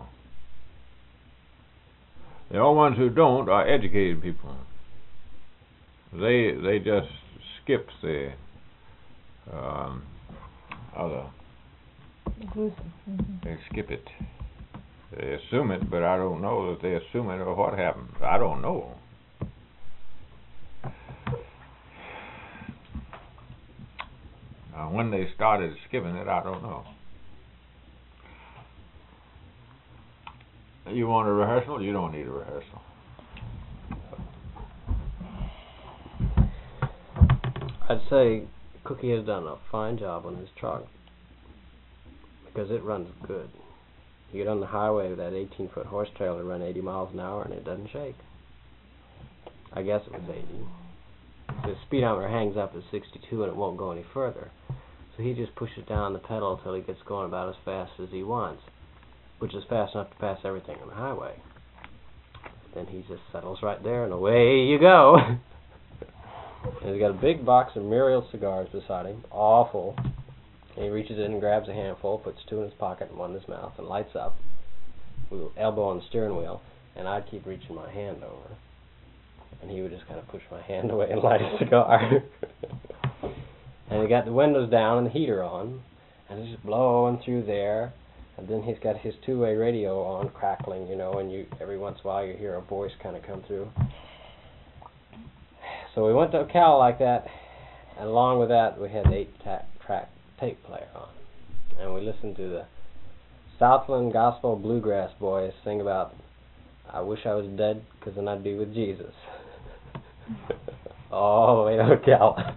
The only ones who don't are educated people. They they just skip the um, other. Mm-hmm. They skip it. They assume it, but I don't know that they assume it or what happens. I don't know. Now, when they started skipping it, I don't know. You want a rehearsal? You don't need a rehearsal. I'd say Cookie has done a fine job on his truck because it runs good. You get on the highway with that eighteen-foot horse trailer, run eighty miles an hour, and it doesn't shake. I guess it was eighty. The speedometer hangs up at sixty-two, and it won't go any further. So he just pushes down the pedal until he gets going about as fast as he wants, which is fast enough to pass everything on the highway. Then he just settles right there, and away you go. And he's got a big box of Muriel cigars beside him, all full. And he reaches in and grabs a handful, puts two in his pocket and one in his mouth, and lights up. We will elbow on the steering wheel, and I'd keep reaching my hand over. And he would just kind of push my hand away and light a cigar. And he got the windows down and the heater on, and it's just blowing through there. And then he's got his two-way radio on, crackling, you know, and you every once in a while you hear a voice kind of come through. So we went to a cow like that, and along with that we had the eight-track tape player on. And we listened to the Southland Gospel Bluegrass Boys sing about, I wish I was dead, because then I'd be with Jesus. All the way to Ocala.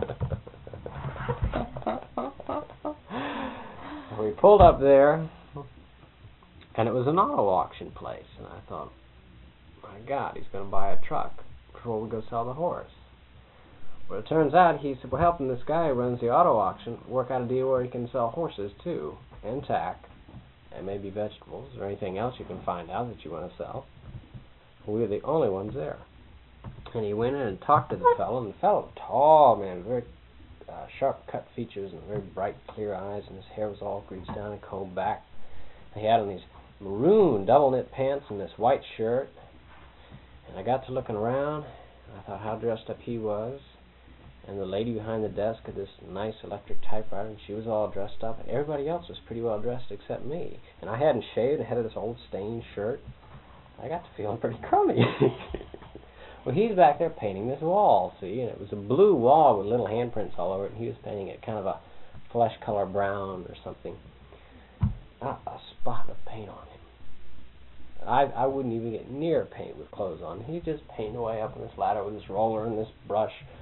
We pulled up there, and it was an auto auction place, and I thought, my God, he's going to buy a truck before we go sell the horse. Well, it turns out he's we're helping this guy who runs the auto auction work out a deal where he can sell horses too, and tack, and maybe vegetables or anything else you can find out that you want to sell. We were the only ones there. And he went in and talked to the fellow, and the fellow, tall man, very uh, sharp-cut features and very bright, clear eyes, and his hair was all greased down and combed back. And he had on these maroon double-knit pants and this white shirt. And I got to looking around, and I thought how dressed up he was. And the lady behind the desk had this nice electric typewriter, and she was all dressed up, and everybody else was pretty well dressed except me. And I hadn't shaved, and had this old stained shirt. I got to feeling pretty crummy. Well, he's back there painting this wall, see, and it was a blue wall with little handprints all over it, and he was painting it kind of a flesh color brown or something. Not a spot of paint on him. I I wouldn't even get near paint with clothes on. He'd just paint away up on this ladder with this roller and this brush,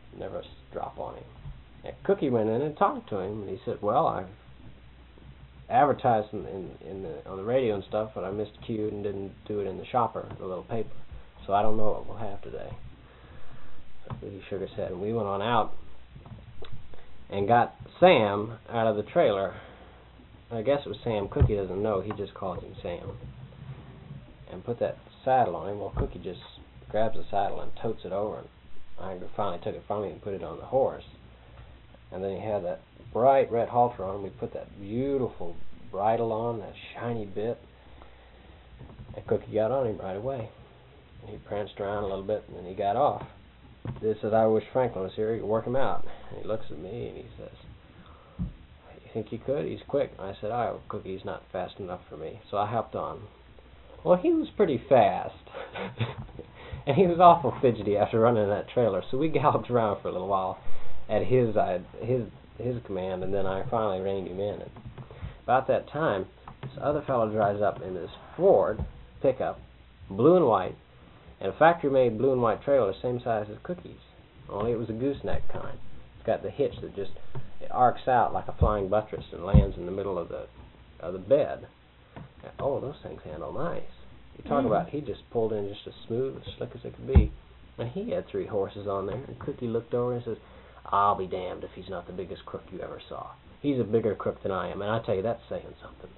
never drop on him. And Cookie went in and talked to him, and he said, well, I've advertised in, in, in the, on the radio and stuff, but I miscued and didn't do it in the shopper, the little paper. So I don't know what we'll have today. So he shook his head, and we went on out and got Sam out of the trailer. I guess it was Sam. Cookie doesn't know. He just calls him Sam. And put that saddle on him. Well, Cookie just grabs the saddle and totes it over. And I finally took it from him and put it on the horse. And then he had that bright red halter on. We put that beautiful bridle on, that shiny bit. And Cookie got on him right away. And he pranced around a little bit, and then he got off. He said, I wish Franklin was here. He could work him out. And he looks at me, and he says, you think you could? He's quick. I said, oh, Cookie's not fast enough for me. So I hopped on. Well, he was pretty fast. And he was awful fidgety after running that trailer. So we galloped around for a little while at his uh, his his command, and then I finally reined him in. And about that time, this other fellow drives up in this Ford pickup, blue and white, and a factory-made blue and white trailer, same size as Cookie's. Only it was a gooseneck kind. It's got the hitch that just it arcs out like a flying buttress and lands in the middle of the of the bed. And, oh, those things handle nice. You talk mm. about he just pulled in just as smooth, as slick as it could be. And he had three horses on there. And Cookie looked over and says, I'll be damned if he's not the biggest crook you ever saw. He's a bigger crook than I am, and I tell you, that's saying something.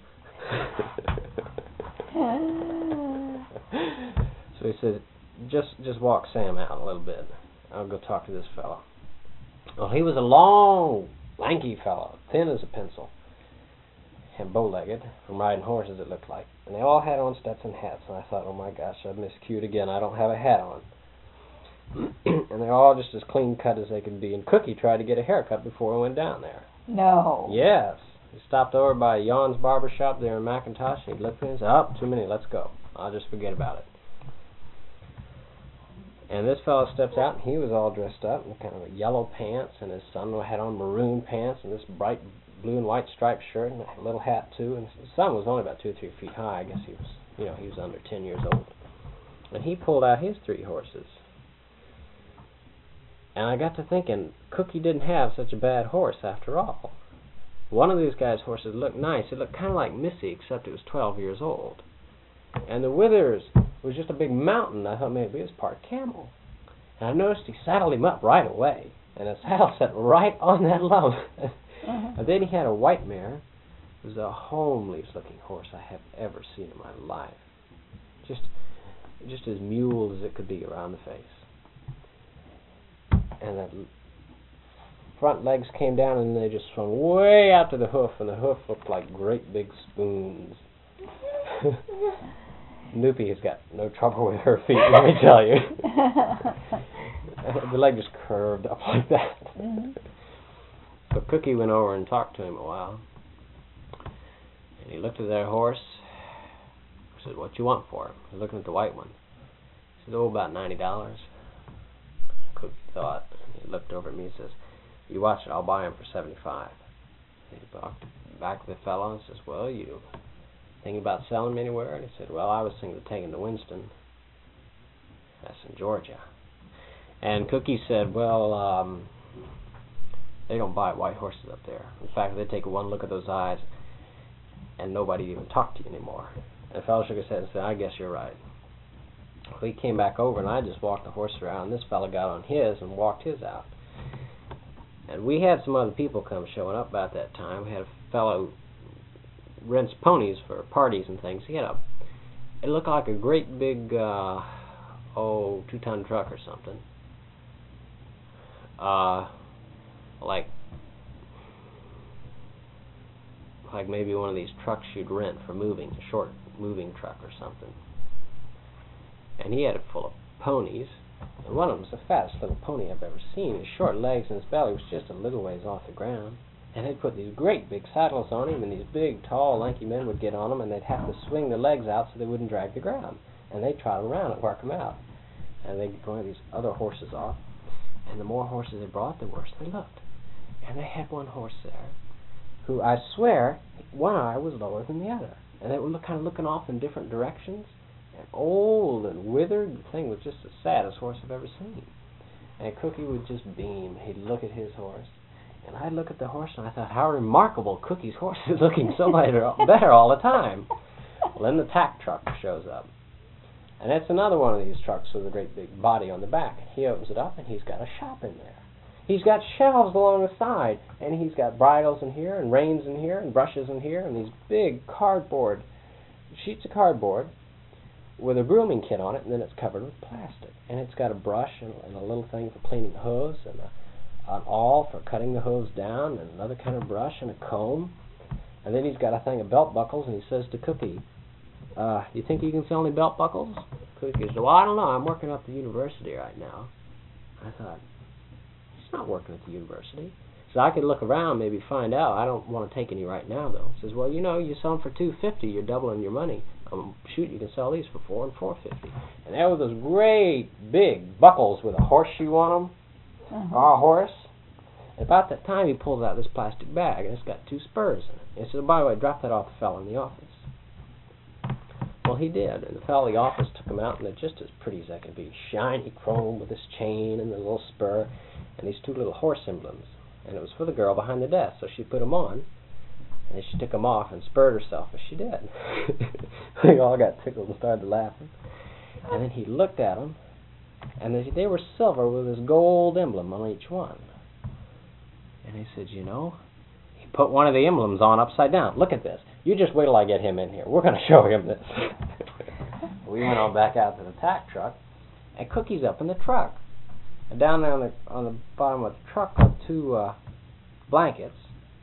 So he said, just just walk Sam out a little bit. I'll go talk to this fellow. Well, he was a long, lanky fellow, thin as a pencil, and bow-legged, from riding horses it looked like. And they all had on Stetson hats, and I thought, oh my gosh, I've miscued again, I don't have a hat on. And they're all just as clean-cut as they could be. And Cookie tried to get a haircut before we went down there. No. Yes. He stopped over by Yon's barber shop there in McIntosh, and he looked at me and said, oh, too many, let's go. I'll just forget about it. And this fellow steps out, and he was all dressed up in kind of yellow pants, and his son had on maroon pants and this bright blue and white striped shirt and a little hat too. And his son was only about two or three feet high. I guess he was, you know, he was under ten years old. And he pulled out his three horses. And I got to thinking, Cookie didn't have such a bad horse after all. One of these guys' horses looked nice. It looked kind of like Missy, except it was twelve years old. And the Withers was just a big mountain. I thought maybe it was part camel. And I noticed he saddled him up right away. And the saddle sat right on that lump. Uh-huh. And then he had a white mare. It was the homeliest looking horse I have ever seen in my life. Just just as muled as it could be around the face. And that front legs came down and they just swung way out to the hoof, and the hoof looked like great big spoons. Noopy has got no trouble with her feet, let me tell you. The leg just curved up like that. Mm-hmm. So Cookie went over and talked to him a while. And he looked at their horse. He said, what you want for him? He was looking at the white one. He said, oh, about ninety dollars. Cookie thought. And he looked over at me and says, you watch it, I'll buy him for seventy-five. And he walked back to the fellow and says, well, you thinking about selling him anywhere? And he said, well, I was thinking of taking him to Winston. That's in Georgia. And Cookie said, well, um, they don't buy white horses up there. In fact, they take one look at those eyes and nobody even talk to you anymore. And the fellow shook his head and said, I guess you're right. Well, he came back over and I just walked the horse around. This fellow got on his and walked his out. And we had some other people come showing up about that time. We had a fellow who rents ponies for parties and things. He had a, it looked like a great big, uh, oh, two-ton truck or something. Uh, like, like maybe one of these trucks you'd rent for moving, a short moving truck or something. And he had it full of ponies. And one of them was the fattest little pony I've ever seen. His short legs and his belly was just a little ways off the ground. And they'd put these great big saddles on him, and these big, tall, lanky men would get on them, and they'd have to swing their legs out so they wouldn't drag the ground. And they'd trot them around and work them out. And they'd bring these other horses off. And the more horses they brought, the worse they looked. And they had one horse there who, I swear, one eye was lower than the other. And they were look, kind of looking off in different directions. And old and withered. The thing was just the saddest horse I've ever seen. And Cookie would just beam. He'd look at his horse, and I'd look at the horse, and I thought, how remarkable, Cookie's horse is looking so better, better all the time. Well, then the tack truck shows up. And it's another one of these trucks with a great big body on the back. He opens it up, and he's got a shop in there. He's got shelves along the side, and he's got bridles in here, and reins in here, and brushes in here, and these big cardboard, sheets of cardboard with a grooming kit on it, and then it's covered with plastic. And it's got a brush and, and a little thing for cleaning the hooves, and a, an awl for cutting the hooves down, and another kind of brush, and a comb. And then he's got a thing of belt buckles, and he says to Cookie, uh, you think you can sell any belt buckles? Cookie says, well, I don't know. I'm working up at the university right now. I thought, he's not working at the university. So I could look around, maybe find out. I don't want to take any right now, though. He says, well, you know, you sell them for two fifty. You're doubling your money. Um, shoot, you can sell these for four and four fifty. And there were those great big buckles with a horseshoe on them, Uh-huh. or a horse. And about that time, he pulls out this plastic bag, and it's got two spurs in it. He says, by the way, drop that off the fellow in the office. Well, he did, and the fellow in the office took him out, and they're just as pretty as they can be. Shiny chrome with this chain and the little spur, and these two little horse emblems. And it was for the girl behind the desk, so she put them on, and then she took them off and spurred herself as she did. We all got tickled and started laughing. And then he looked at them, and they, they were silver with this gold emblem on each one. And he said, you know, he put one of the emblems on upside down. Look at this. You just wait till I get him in here. We're going to show him this. We went on back out to the tack truck, and Cookie's up in the truck. And down there on the, on the bottom of the truck are two uh, blankets.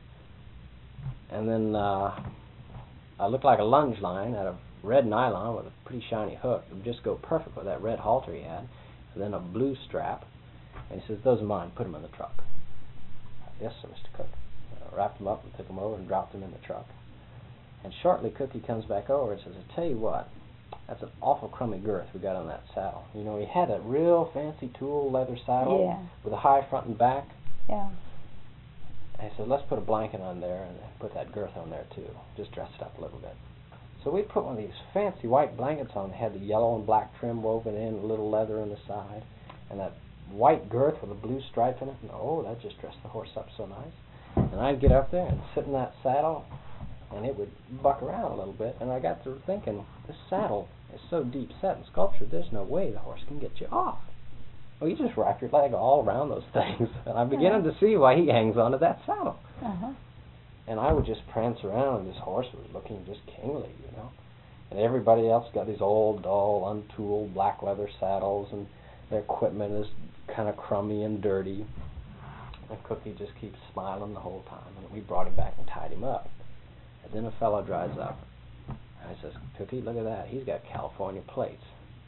And then uh, it looked like a lunge line out of red nylon with a pretty shiny hook. It would just go perfect with that red halter he had. And then a blue strap. And he says, those are mine. Put them in the truck. Yes, sir, Mister Cook. I wrapped them up and took them over and dropped them in the truck. And shortly, Cookie comes back over and says, I tell you what, that's an awful crummy girth we got on that saddle. You know, he had that real fancy tool leather saddle Yeah. with a high front and back. Yeah. And he said, let's put a blanket on there and put that girth on there, too. Just dress it up a little bit. So we put one of these fancy white blankets on. They had the yellow and black trim woven in, a little leather on the side, and that white girth with a blue stripe in it. And, oh, that just dressed the horse up so nice. And I'd get up there and sit in that saddle, and it would buck around a little bit. And I got to thinking, this saddle is so deep set in sculpture, there's no way the horse can get you off. Well, you just wrap your leg all around those things. And I'm beginning to see why he hangs onto that saddle. Uh-huh. And I would just prance around, and this horse was looking just kingly, you know. And everybody else got these old, dull, untooled black leather saddles, and their equipment is kind of crummy and dirty. And Cookie just keeps smiling the whole time. And we brought him back and tied him up. And then a fellow drives up. And I says, Cookie, look at that. He's got California plates.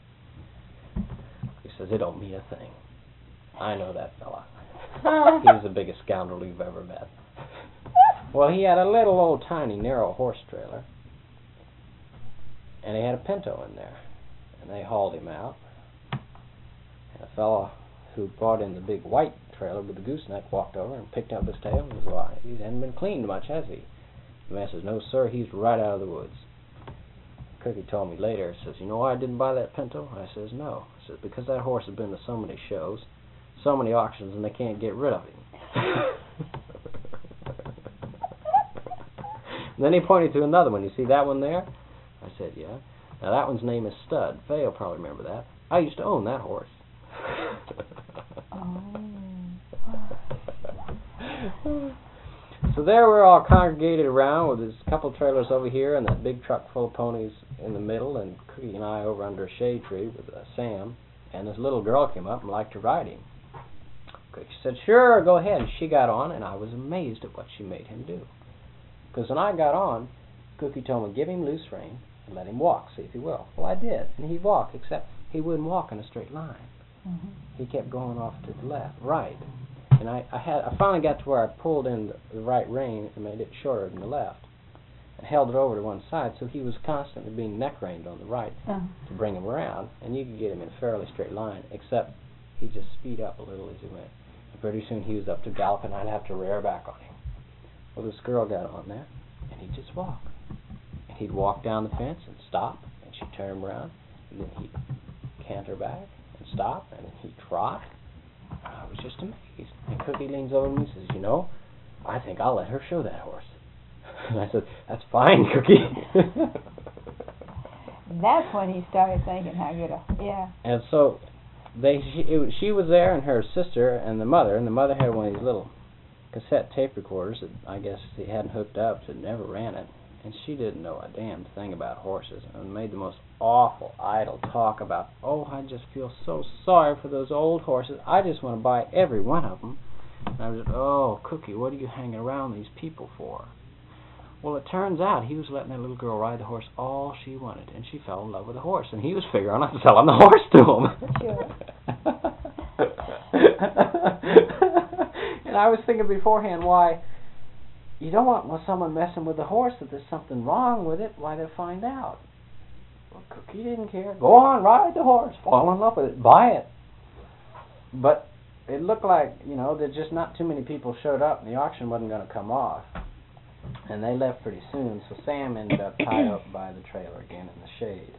He says, it don't mean a thing. I know that fella. He's the biggest scoundrel you've ever met. Well, he had a little old tiny narrow horse trailer. And he had a pinto in there. And they hauled him out. And a fellow who brought in the big white trailer with the gooseneck walked over and picked up his tail and was like, he hadn't been cleaned much, has he? The man says, no, sir, he's right out of the woods. Cookie told me later, he says, you know why I didn't buy that pinto? I says, no. He says, because that horse has been to so many shows, so many auctions, and they can't get rid of him. And then he pointed to another one. You see that one there? I said, yeah. Now that one's name is Stud. Faye will probably remember that. I used to own that horse. Oh. So there we're all congregated around with this couple trailers over here and that big truck full of ponies in the middle, and Cookie and I over under a shade tree with uh, Sam, and this little girl came up and liked to ride him. Cookie said, sure, go ahead. And she got on, and I was amazed at what she made him do. Because when I got on, Cookie told me, give him loose rein and let him walk, see if he will. Well, I did, and he walked, except he wouldn't walk in a straight line. Mm-hmm. He kept going off to the left, right. And I, I had I finally got to where I pulled in the, the right rein and made it shorter than the left, and held it over to one side, so he was constantly being neck reined on the right Uh-huh. to bring him around, and you could get him in a fairly straight line, except he'd just speed up a little as he went. And pretty soon he was up to galloping, and I'd have to rear back on him. Well, this girl got on there, and he'd just walk. And he'd walk down the fence and stop, and she'd turn him around, and then he'd canter back and stop, and then he'd trot. was just amazed. And Cookie leans over to me and says, you know, I think I'll let her show that horse. And I said, that's fine, Cookie. That's when he started thinking how good a, yeah. And so they she, it, she was there, and her sister and the mother, and the mother had one of these little cassette tape recorders that I guess he hadn't hooked up, so never ran it. And she didn't know a damn thing about horses, and made the most awful idle talk about, oh, I just feel so sorry for those old horses. I just want to buy every one of them. And I was like, oh, Cookie, what are you hanging around these people for? Well, it turns out he was letting that little girl ride the horse all she wanted, and she fell in love with the horse, and he was figuring on selling the horse to him. Sure. And I was thinking beforehand, why, you don't want someone messing with the horse if there's something wrong with it. Why, they'll find out. Well, Cookie didn't care. Go on, ride the horse. Fall in love with it. Buy it. But it looked like, you know, that just not too many people showed up, and the auction wasn't going to come off. And they left pretty soon, so Sam ended up tied up by the trailer again in the shade.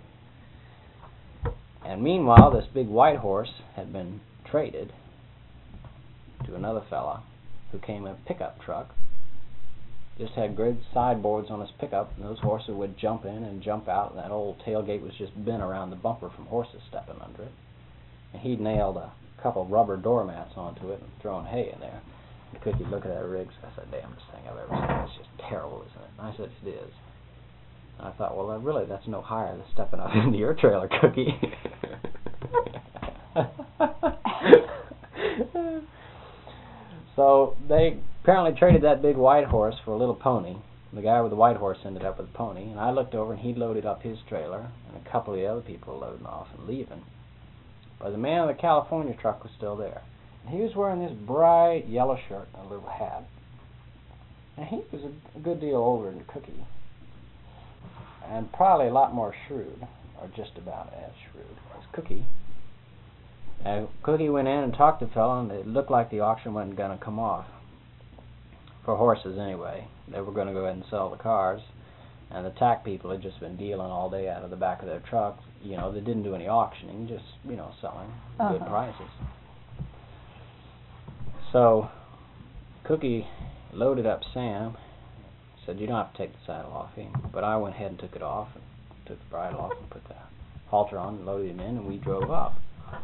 And meanwhile, this big white horse had been traded to another fella who came in a pickup truck. Just had good sideboards on his pickup, and those horses would jump in and jump out, and that old tailgate was just bent around the bumper from horses stepping under it. And he'd nailed a couple rubber doormats onto it and thrown hay in there. And Cookie looked at that rig. I said, damnedest thing I've ever seen. It's just terrible, isn't it? And I said, it is. And I thought, well, uh, really, that's no higher than stepping up into your trailer, Cookie. So they apparently traded that big white horse for a little pony. The guy with the white horse ended up with a pony. And I looked over, and he'd loaded up his trailer, and a couple of the other people were loading off and leaving. But the man in the California truck was still there. And he was wearing this bright yellow shirt and a little hat. And he was a, a good deal older than Cookie. And probably a lot more shrewd, or just about as shrewd as Cookie. And Cookie went in and talked to the fellow, and it looked like the auction wasn't going to come off. For horses, anyway. They were going to go ahead and sell the cars. And the tack people had just been dealing all day out of the back of their trucks. You know, they didn't do any auctioning, just, you know, selling uh-huh. good prices. So, Cookie loaded up Sam. Said, you don't have to take the saddle off him. But I went ahead and took it off, and took the bridle off and put the halter on and loaded him in, and we drove up.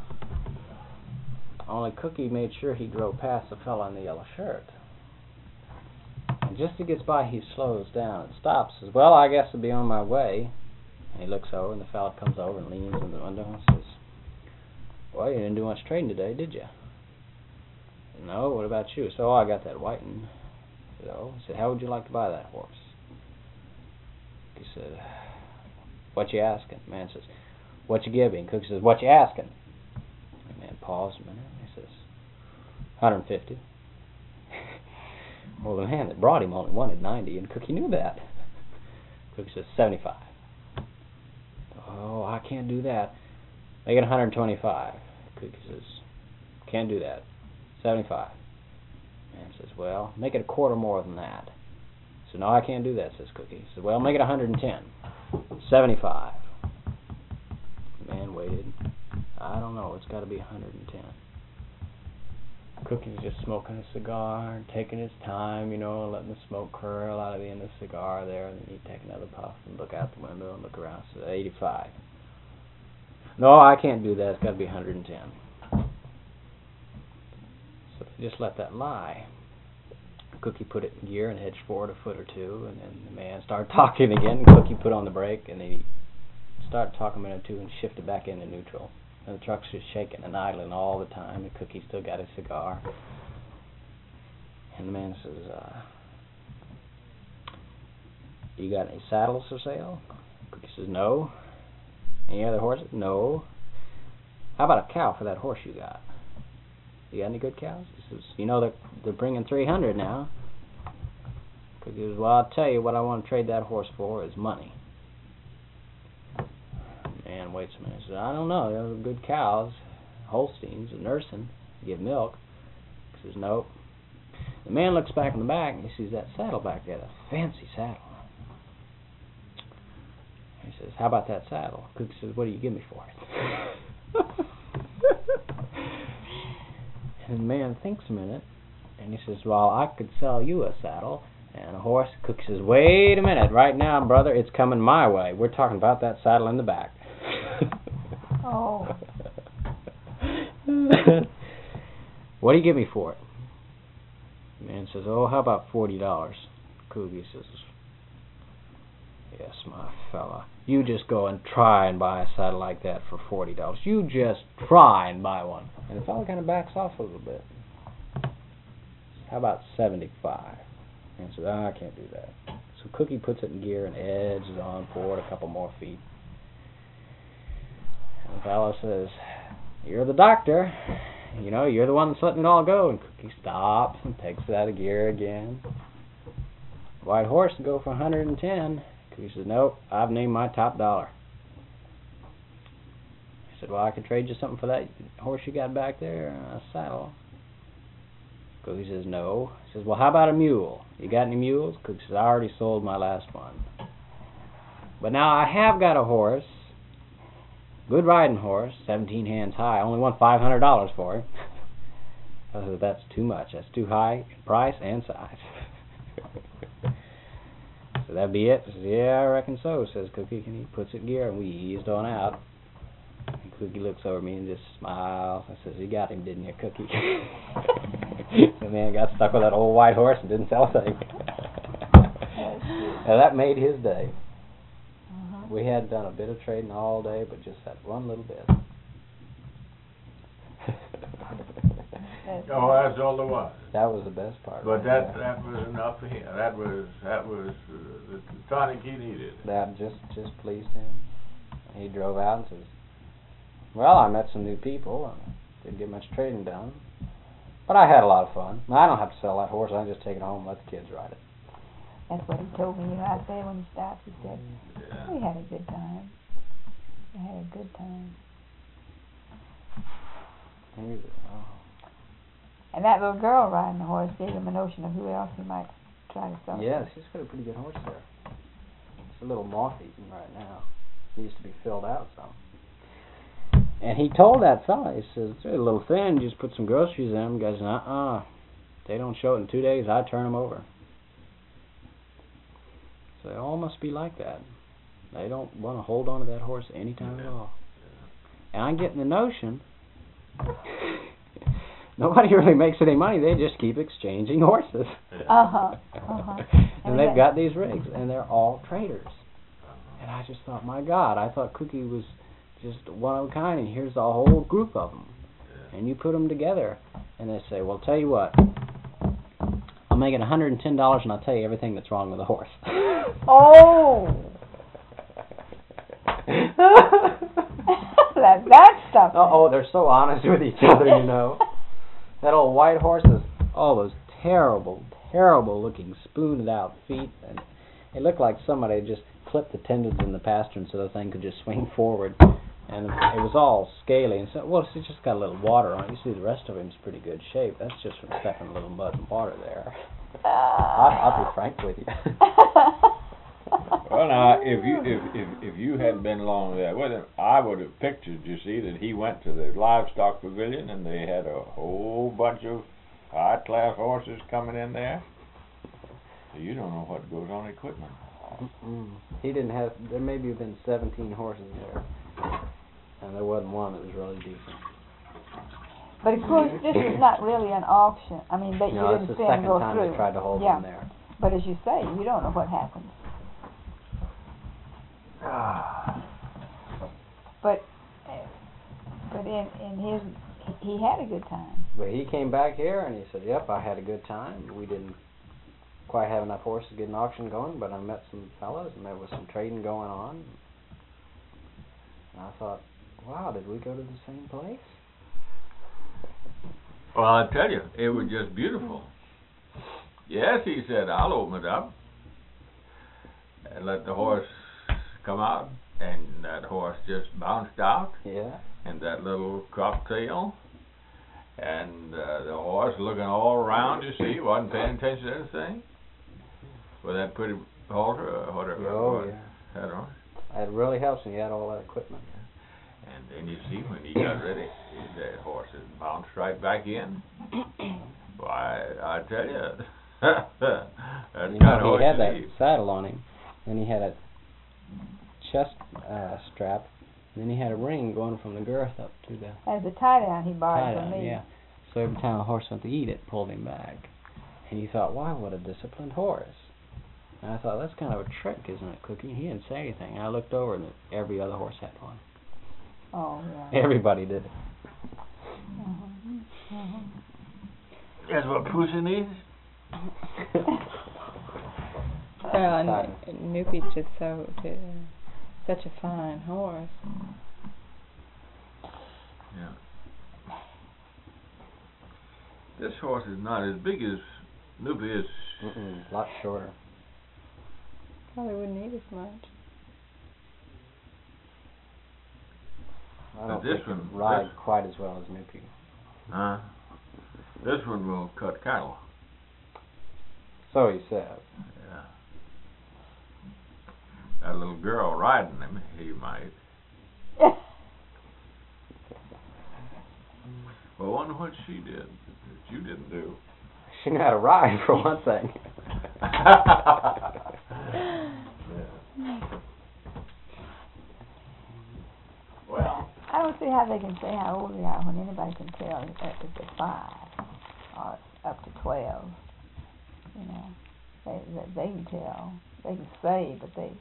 Only Cookie made sure he drove past the fellow in the yellow shirt. And just as he gets by, he slows down and stops. Says, well, I guess I'll be on my way. And he looks over, and the fellow comes over and leans in the window and says, well, you didn't do much trading today, did you? No, what about you? So, oh, I got that whiting. So, I said, how would you like to buy that horse? He said, what you asking? The man says, what you giving? Cookie says, what you asking? The man paused a minute. He says, one hundred fifty. Well, the man that brought him only wanted ninety, and Cookie knew that. Cookie says, seventy-five. Oh, I can't do that. Make it one hundred twenty-five. Cookie says, can't do that. seventy-five. Man says, well, make it a quarter more than that. So, no, I can't do that, says Cookie. He says, well, make it one hundred ten. seventy-five. The man waited. I don't know, it's got to be one hundred ten. Cookie was just smoking a cigar, taking his time, you know, letting the smoke curl out of the end of the cigar there, and then he'd take another puff and look out the window and look around. So, eighty-five. No, I can't do that, it's got to be one hundred ten. So they just let that lie. Cookie put it in gear and hedged forward a foot or two, and then the man started talking again, and Cookie put on the brake, and then he started talking a minute or two and shifted back into neutral. And the truck's just shaking and idling all the time, and Cookie still got his cigar. And the man says, uh, you got any saddles for sale? Cookie says, no. Any other horses? No. How about a cow for that horse you got? You got any good cows? He says, you know, they're, they're bringing three hundred now. Cookie says, well, I'll tell you what I want to trade that horse for is money. And waits a minute. He says, I don't know. They're good cows, Holsteins, and nursing, give milk. He says, nope. The man looks back in the back, and he sees that saddle back there, that fancy saddle. He says, how about that saddle? Cookie says, what do you give me for it? And the man thinks a minute, and he says, well, I could sell you a saddle. And a horse. Cook says, wait a minute. Right now, brother, it's coming my way. We're talking about that saddle in the back. Oh. What do you give me for it? The man says, oh, how about forty dollars? Coogie says, yes, my fella. You just go and try and buy a saddle like that for forty dollars. You just try and buy one. And the fella kind of backs off a little bit. How about seventy-five? And says, oh, I can't do that. So Cookie puts it in gear and edges on forward a couple more feet. And the fellow says, you're the doctor. You know, you're the one that's letting it all go. And Cookie stops and takes it out of gear again. White horse to go for one hundred ten. Cookie says, nope, I've named my top dollar. He said, well, I could trade you something for that horse you got back there, a saddle. Cookie says, no. He says, well, how about a mule? You got any mules? Cookie says, I already sold my last one. But now I have got a horse, good riding horse, seventeen hands high. I only want five hundred dollars for him. I said, that's too much. That's too high in price and size. So that'd be it? He says, yeah, I reckon so, says Cookie. And he puts it in gear, and we eased on out. And Cookie looks over at me and just smiles. I says, you got him, didn't you, Cookie? The man got stuck with that old white horse and didn't sell a thing. Now that made his day. Uh-huh. We hadn't done a bit of trading all day, but just that one little bit. Oh, that's all there was. That was the best part. But right that there. that was enough for him. That was that was uh, the tonic he needed. That just just pleased him. He drove out and says, well, I met some new people and didn't get much trading done. But I had a lot of fun. I don't have to sell that horse. I just take it home and let the kids ride it. That's what he told me, you know, out there when he stopped. He said, Yeah. we had a good time. We had a good time. He was, oh. And that little girl riding the horse gave him a notion of who else he might try to sell. Yeah, she's got a pretty good horse there. It's a little moth-eaten right now. Needs to be filled out some. And he told that fella, he says, they're a little thin, just put some groceries in them. The guy says, uh-uh. They don't show it in two days, I turn them over. So they all must be like that. They don't want to hold on to that horse any time at all. And I'm getting the notion, nobody really makes any money, they just keep exchanging horses. Uh-huh, uh-huh. And they've got these rigs, and they're all traders. And I just thought, my God, I thought Cookie was just one of a kind, and here's a whole group of them. And you put them together, and they say, well, tell you what, I'll make it one hundred ten dollars, and I'll tell you everything that's wrong with the horse. Oh! that, that stuff. Uh-oh, they're so honest with each other, you know. That old white horse has all those terrible, terrible looking spooned out feet, and it looked like somebody just clipped the tendons in the pastern so the thing could just swing forward. And it was all scaly, and so, well, it's just got a little water on it. You see the rest of him's pretty good shape. That's just from stepping a little mud and water there. Uh, I'll, I'll be frank with you. Well, now, if you if, if if you hadn't been along there with him, I would have pictured, you see, that he went to the livestock pavilion and they had a whole bunch of high-class horses coming in there. So you don't know what goes on equipment. Mm-mm. He didn't have. There maybe have been seventeen horses there, and there wasn't one that was really decent. but of course, this is not really an auction. I mean, that No, you it's didn't the see him second go time through. they tried to hold yeah. him there. But as you say, you don't know what happens. But, but in in his, he had a good time. But he came back here and he said, "Yep, I had a good time. We didn't quite have enough horses to get an auction going, but I met some fellas and there was some trading going on." And I thought, "Wow, did we go to the same place?" Well, I tell you, it was just beautiful. Yes, he said, I'll open it up and let the horse come out, and that horse just bounced out, Yeah. and that little crop tail, and uh, the horse looking all around, you see, wasn't paying attention to anything, with that pretty halter or whatever. Oh, it was. yeah. That horse. It really helps when you had all that equipment. And then you see when he got ready, that horse had bounced right back in. Why, I tell you, that's You kind of know, what he had you that need. saddle on him, and he had a chest uh, strap, and then he had a ring going from the girth up to the As a tie down he borrowed tie from down. me. Yeah. So every time a horse went to eat, it pulled him back. And you thought, wow, what a disciplined horse. And I thought, that's kind of a trick, isn't it, Cookie? He didn't say anything. And I looked over, and every other horse had one. Oh, yeah. Everybody did it. Uh-huh. Uh-huh. That's what Pussy needs. Well, and Noopy's just so uh, such a fine horse. Yeah. This horse is not as big as Noopy is. Mm-mm, a lot shorter. Probably wouldn't eat as much. I But don't this think one- it ride this- quite as well as Noopy. Huh? This one will cut cattle. So he says. Yeah. That little girl riding him, he might. Well, I wonder what she did that you didn't do. She knew how to ride, for one thing. Yeah. Well, I don't see how they can say how old they are when anybody can tell if if they're five or up to twelve. You know, they they, they can tell. They can say, but they.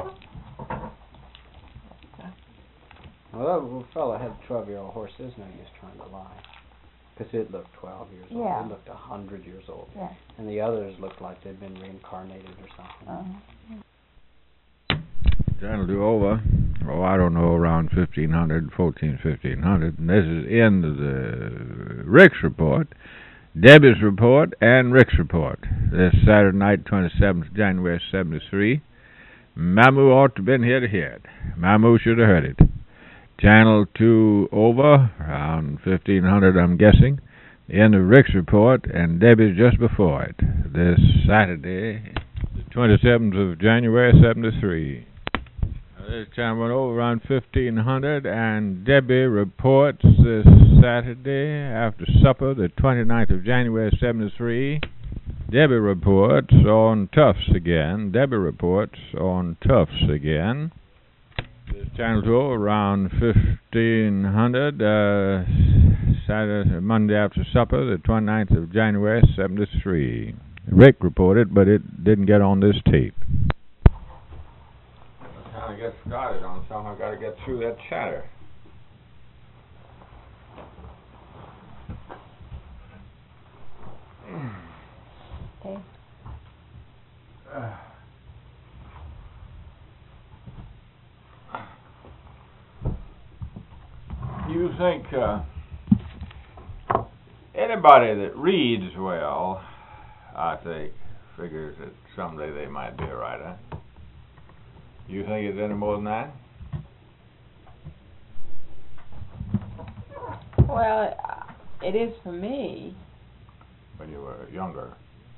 Well, that little fella had a twelve-year-old horse. There's no use trying to lie. Because it looked twelve years old. Yeah. It looked one hundred years old. Yeah. And the others looked like they'd been reincarnated or something. Uh-huh. That'll do over. Oh, I don't know, around fifteen hundred, fourteen, fifteen hundred. And this is end of the Rick's report, Debbie's report, and Rick's report. This Saturday night, twenty-seventh of January, seventy-three. Mamu ought to have been here to hear it. Mamu should have heard it. Channel two over, around fifteen hundred, I'm guessing. The end of Rick's report, and Debbie's just before it. This Saturday, the twenty-seventh of January, seventy-three. This channel went over around fifteen hundred, and Debbie reports this Saturday after supper, the twenty-ninth of January, seventy-three. Debbie reports on Tufts again. Debbie reports on Tufts again. This channel two around fifteen hundred, uh, Saturday, Monday after supper, the twenty-ninth of January, seventy-three. Rick reported, but it didn't get on this tape. Trying to get started on something, I've got to get through that chatter. Okay. Uh, you think uh, anybody that reads well, I think, figures that someday they might be a writer. You think it's any more than that? Well, uh, it is for me. When you were younger.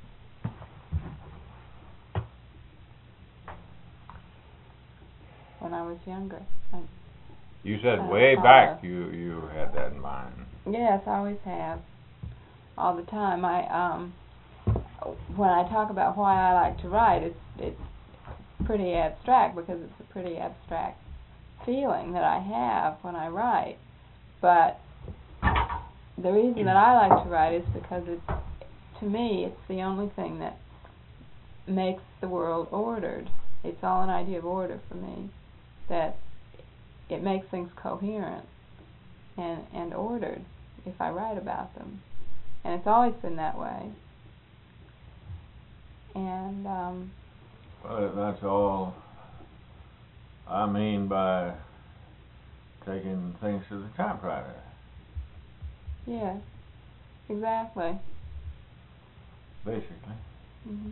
When I was younger. I, You said Uh, way uh, back you you had that in mind. yes, I always have. All the time. I um when I talk about why I like to write, it's it's pretty abstract because it's a pretty abstract feeling that I have when I write. But the reason that I like to write is because it's, to me, it's the only thing that makes the world ordered. It's all an idea of order for me. That it makes things coherent and and ordered if I write about them. And it's always been that way. And um Well, that's all I mean by taking things to the typewriter. yes, exactly. Basically. hmm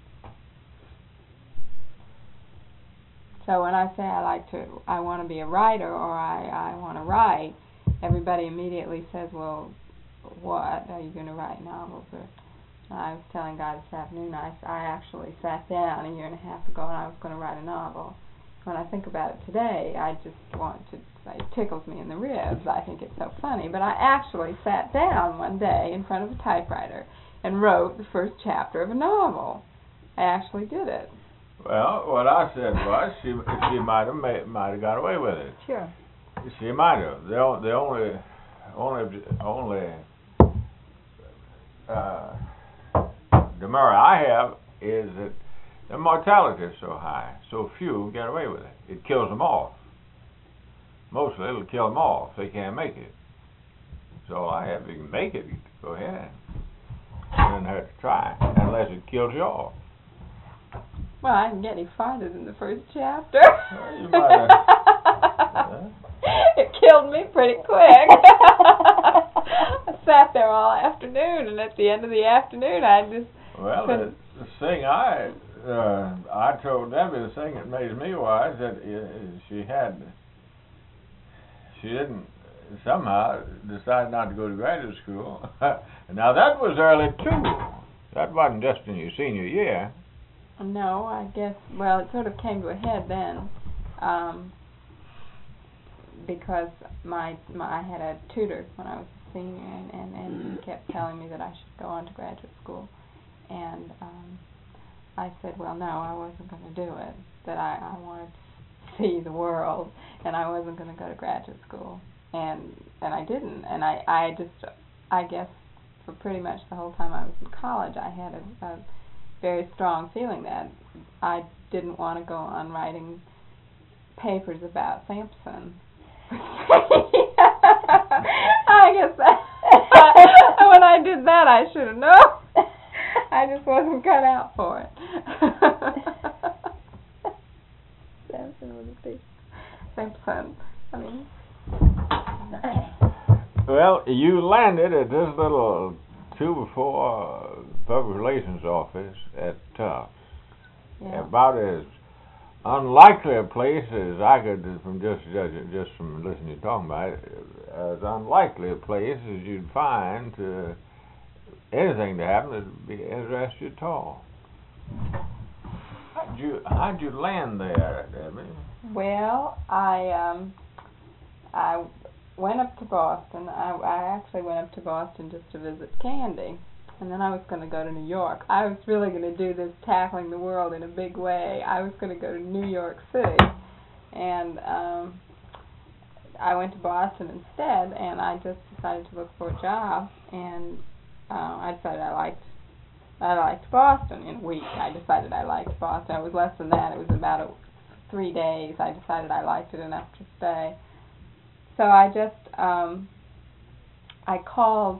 So when I say I like to, I want to be a writer or I, I want to write, everybody immediately says, well, what? Are you going to write novels? Or I was telling Guy this afternoon, I, I actually sat down a year and a half ago and I was going to write a novel. when I think about it today, I just want to say it tickles me in the ribs. I think it's so funny. But I actually sat down one day in front of a typewriter and wrote the first chapter of a novel. I actually did it. Well, what I said was she she might have made, might have got away with it. Sure. She might have. The o- the only only only uh, demur I have is that the mortality is so high, so few get away with it. It kills them off. Mostly it'll kill them off if they can't make it. So I have, if you can make it, go ahead. You don't have to try, unless it kills you off. Well, I didn't get any farther than the first chapter. Well, you might have. Uh, It killed me pretty quick. I sat there all afternoon, and at the end of the afternoon, I just well, the, the thing I uh, I told Debbie, the thing that made me wise, that uh, she had she didn't somehow decide not to go to graduate school. Now that was early too. That wasn't just in your senior year. No, I guess, well, it sort of came to a head then, um, because my, my I had a tutor when I was a senior, and, and, and he kept telling me that I should go on to graduate school, and um, I said, well, no, I wasn't going to do it, that I, I wanted to see the world, and I wasn't going to go to graduate school, and and I didn't, and I, I just, I guess, for pretty much the whole time I was in college, I had a, a very strong feeling that I didn't want to go on writing papers about Samson. I guess that when I did that, I should have known. I just wasn't cut out for it. Samson was a big Samson. I mean. Well, you landed at this little two before public relations office at Tufts. Yeah. About as unlikely a place as I could, from just judging, just from listening to you talking about it, as unlikely a place as you'd find to anything to happen that'd be interest you at all. How'd you how'd you land there, Debbie? Well, I um, I went up to Boston. I, I actually went up to Boston just to visit Candy, and then I was going to go to New York. I was really going to do this tackling the world in a big way. I was going to go to New York City, and um, I went to Boston instead, and I just decided to look for a job, and uh, I decided I liked I liked Boston in a week. I decided I liked Boston. It was less than that. It was about a, three days. I decided I liked it enough to stay. So I just, um, I called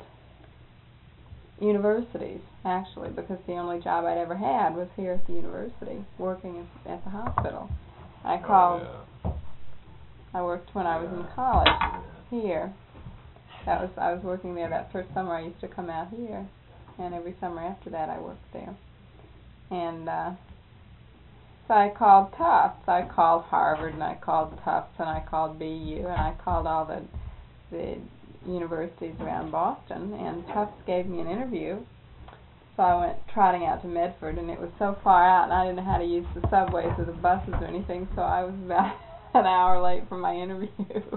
universities, actually, because the only job I'd ever had was here at the university, working at, at the hospital. I called, Oh, I worked when I was in college here. That was, I was working there that first summer. I used to come out here, and every summer after that I worked there. And uh, so I called Tufts. I called Harvard, and I called Tufts, and I called B U, and I called all the the universities around Boston, and Tufts gave me an interview. So I went trotting out to Medford, and it was so far out, and I didn't know how to use the subways or the buses or anything, so I was about an hour late for my interview.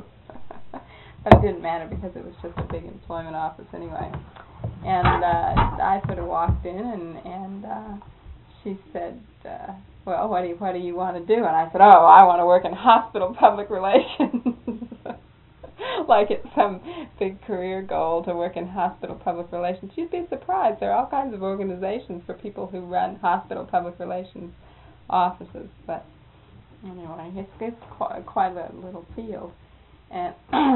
But it didn't matter because it was just a big employment office anyway. And uh, I sort of walked in, and, and uh, she said, uh, well, what do you, what do you want to do? And I said, oh, I want to work in hospital public relations. Like it's some big career goal to work in hospital public relations. You'd be surprised. There are all kinds of organizations for people who run hospital public relations offices. But anyway, it's, it's quite, quite a little field. And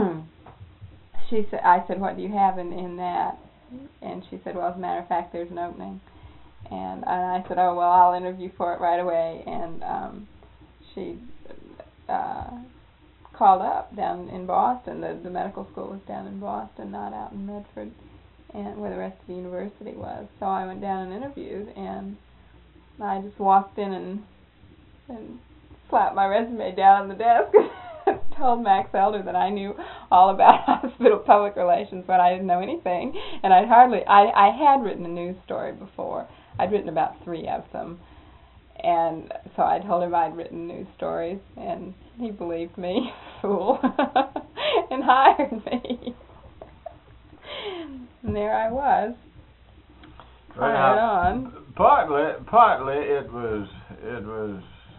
she said, I said, what do you have in, in that? And she said, well, as a matter of fact, there's an opening. And, and I said, oh, well, I'll interview for it right away. And um, she uh, called up down in Boston. The, the medical school was down in Boston, not out in Medford, and where the rest of the university was. So I went down and interviewed, and I just walked in and, and slapped my resume down on the desk and told Max Elder that I knew all about hospital public relations, but I didn't know anything. And I'd hardly, I, I had written a news story before. I'd written about three of them. and so I told him I'd written news stories, and he believed me, fool, and hired me. And there I was, hired on. Partly, partly it was it was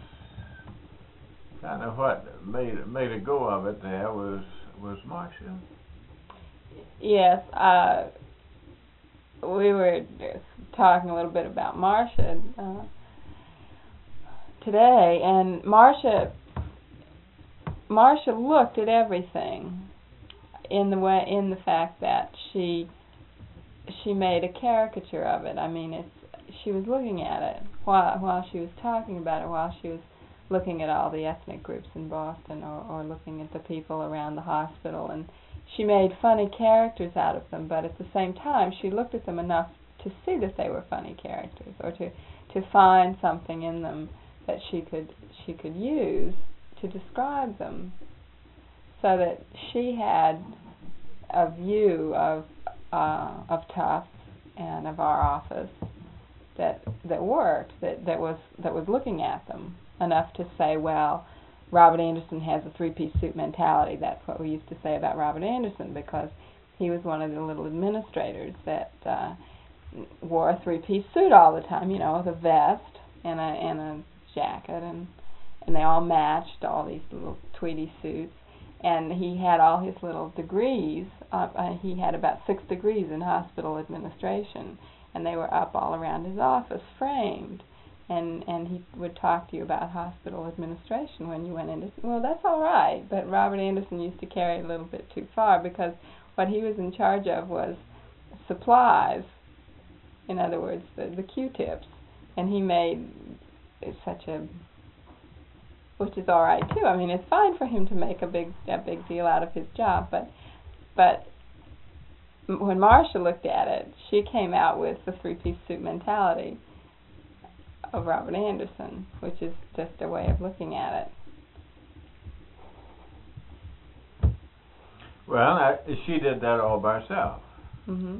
kind of what made made a go of it. There was was Marcia. Yes, uh, we were talking a little bit about Marcia uh, today, and Marcia Marcia looked at everything in the way in the fact that she she made a caricature of it. I mean, it's she was looking at it while while she was talking about it, while she was looking at all the ethnic groups in Boston, or, or looking at the people around the hospital, and she made funny characters out of them, but at the same time she looked at them enough to see that they were funny characters, or to to find something in them that she could she could use to describe them, so that she had a view of uh, of Tufts and of our office that that worked, that that was that was looking at them enough to say, well, Robert Anderson has a three-piece suit mentality. That's what we used to say about Robert Anderson, because he was one of the little administrators that uh, wore a three-piece suit all the time, you know, with a vest and a and a jacket, and and they all matched, all these little tweedy suits. And he had all his little degrees. Uh, uh, he had about six degrees in hospital administration, and they were up all around his office, framed. And and he would talk to you about hospital administration when you went into. Well, that's all right, but Robert Anderson used to carry it a little bit too far, because what he was in charge of was supplies. In other words, the, the Q-tips, and he made such a, which is all right too. I mean, it's fine for him to make a big a big deal out of his job, but but when Marcia looked at it, she came out with the three-piece suit mentality of Robert Anderson, which is just a way of looking at it. Well, I, she did that all by herself. Mhm.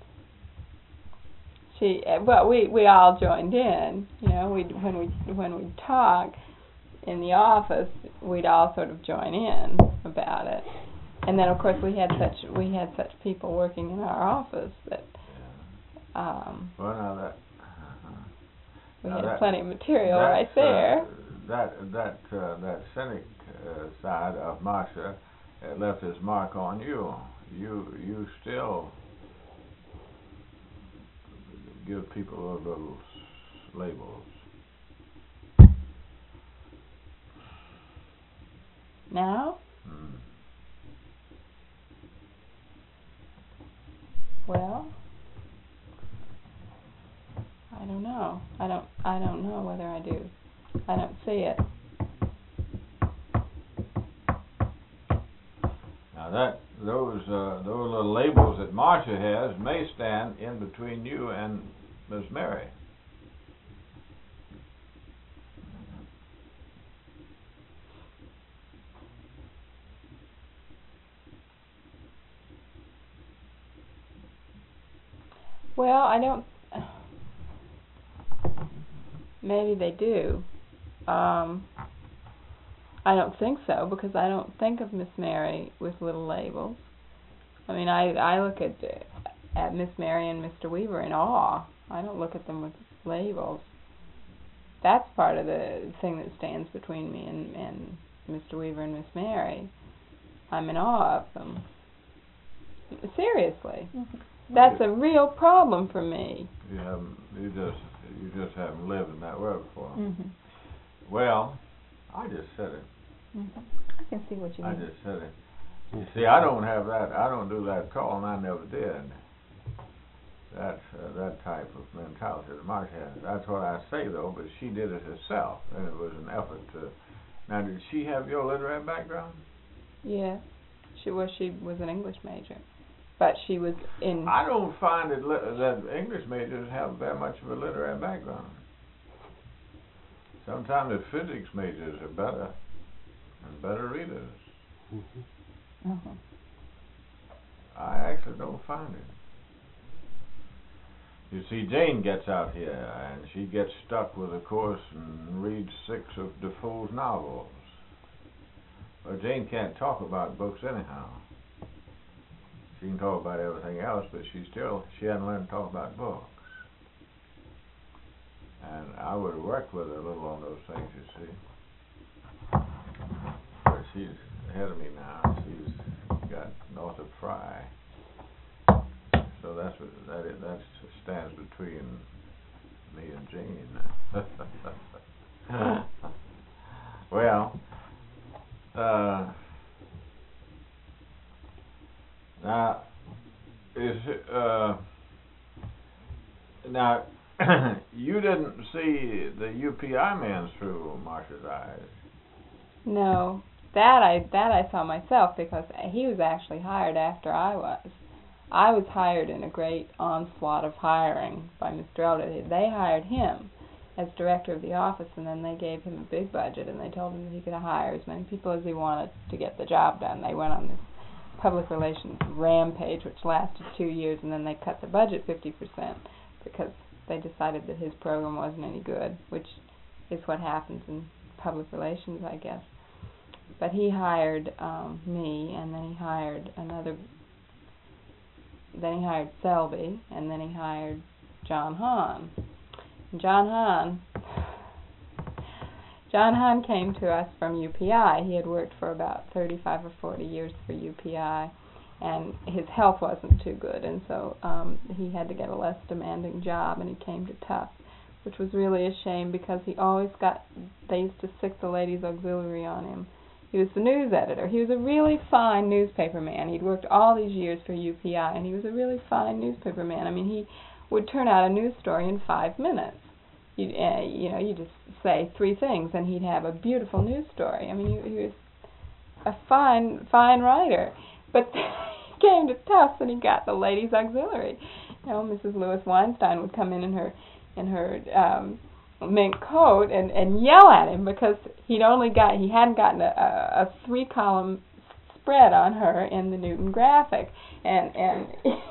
She uh, well, we we all joined in. You know, we when we when we talk in the office, we'd all sort of join in about it. And then, of course, we had such we had such people working in our office that um, well, now that we now had that, plenty of material right there. Uh, that that uh, that cynic uh, side of Marcia uh, left his mark on you. You you still give people those little s- labels. Now? Mm. Well, I don't know. I don't. I don't know whether I do. I don't see it. Now that those uh, those little labels that Marcia has may stand in between you and Miss Mary. Well, I don't. Maybe they do. Um, I don't think so, because I don't think of Miss Mary with little labels. I mean, I I look at at Miss Mary and Mister Weaver in awe. I don't look at them with labels. That's part of the thing that stands between me and, and Mister Weaver and Miss Mary. I'm in awe of them. Seriously. Mhm. That's a real problem for me. You haven't. You just you just haven't lived in that world before. Mhm. Well, I just said it. Mhm. I can see what you I mean. just said it. You see, I don't have that. I don't do that call, and I never did. That uh, that type of mentality that Marcia has. That's what I say though. But she did it herself, and it was an effort to. Now, did she have your literary background? Yeah, she was. She was an English major, but she was in. I don't find that li- that English majors have very much of a literary background. Sometimes the physics majors are better and better readers. Mm-hmm. Mhm. I actually don't find it. You see, Jane gets out here, and she gets stuck with a course and reads six of Defoe's novels. Well, Jane can't talk about books anyhow. She can talk about everything else, but she still, she hasn't learned to talk about books. And I would have worked with her a little on those things, you see. But she's ahead of me now. She's got Northrop Frye. So that's what that is, that stands between me and Jane. Well, uh, now is uh, now you didn't see the U P I man through Marcia's eyes. No, that I that I saw myself because he was actually hired after I was. I was hired in a great onslaught of hiring by Mister Elder. They hired him as director of the office, and then they gave him a big budget, and they told him that he could hire as many people as he wanted to get the job done. They went on this public relations rampage, which lasted two years, and then they cut the budget fifty percent because they decided that his program wasn't any good, which is what happens in public relations, I guess. But he hired um, me, and then he hired another. Then he hired Selby, and then he hired John Hahn. And John Hahn, John Hahn came to us from U P I. He had worked for about thirty-five or forty years for U P I, and his health wasn't too good, and so um, he had to get a less demanding job, and he came to Tufts, which was really a shame because he always got, they used to sick the ladies' auxiliary on him. He was the news editor. He was a really fine newspaper man. He'd worked all these years for U P I, and he was a really fine newspaper man. I mean, he would turn out a news story in five minutes. You uh, you know, you just say three things, and he'd have a beautiful news story. I mean, he, he was a fine, fine writer. But he came to Tufts, and he got the ladies' auxiliary. You know, Missus Lewis Weinstein would come in in her in her um, mink coat and, and yell at him because he'd only got he hadn't gotten a, a, a three column spread on her in the Newton Graphic, and and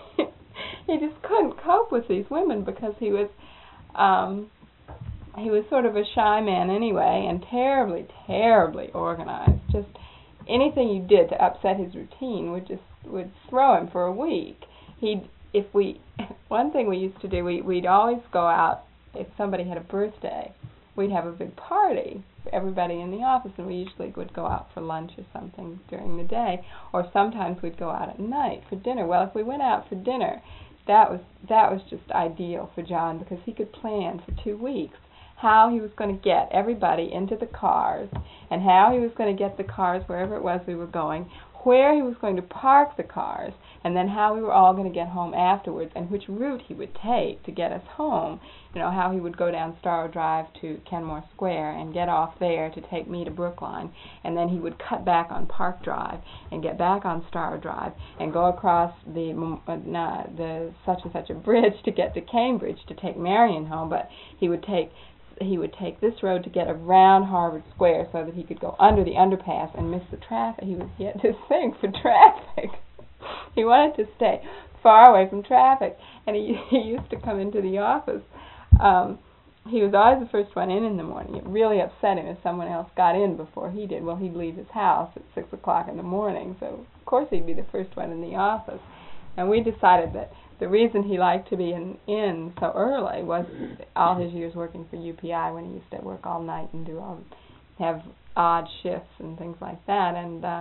he just couldn't cope with these women because he was um, he was sort of a shy man anyway, and terribly terribly organized. Just anything you did to upset his routine would just would throw him for a week. He'd if we one thing we used to do we we'd always go out. If somebody had a birthday, we'd have a big party for everybody in the office, and we usually would go out for lunch or something during the day, or sometimes we'd go out at night for dinner. Well, if we went out for dinner, that was that was just ideal for John because he could plan for two weeks how he was going to get everybody into the cars and how he was going to get the cars wherever it was we were going, where he was going to park the cars, and then how we were all going to get home afterwards, and which route he would take to get us home. You know, how he would go down Starrow Drive to Kenmore Square and get off there to take me to Brookline, and then he would cut back on Park Drive and get back on Starrow Drive and go across the uh, the such and such a bridge to get to Cambridge to take Marion home, but he would take he would take this road to get around Harvard Square so that he could go under the underpass and miss the traffic. He was he had this thing for traffic. He wanted to stay far away from traffic, and he he used to come into the office. Um, he was always the first one in in the morning. It really upset him if someone else got in before he did. Well, he'd leave his house at six o'clock in the morning, so of course he'd be the first one in the office. And we decided that the reason he liked to be in, in so early was all his years working for U P I when he used to work all night and do all have odd shifts and things like that. And uh,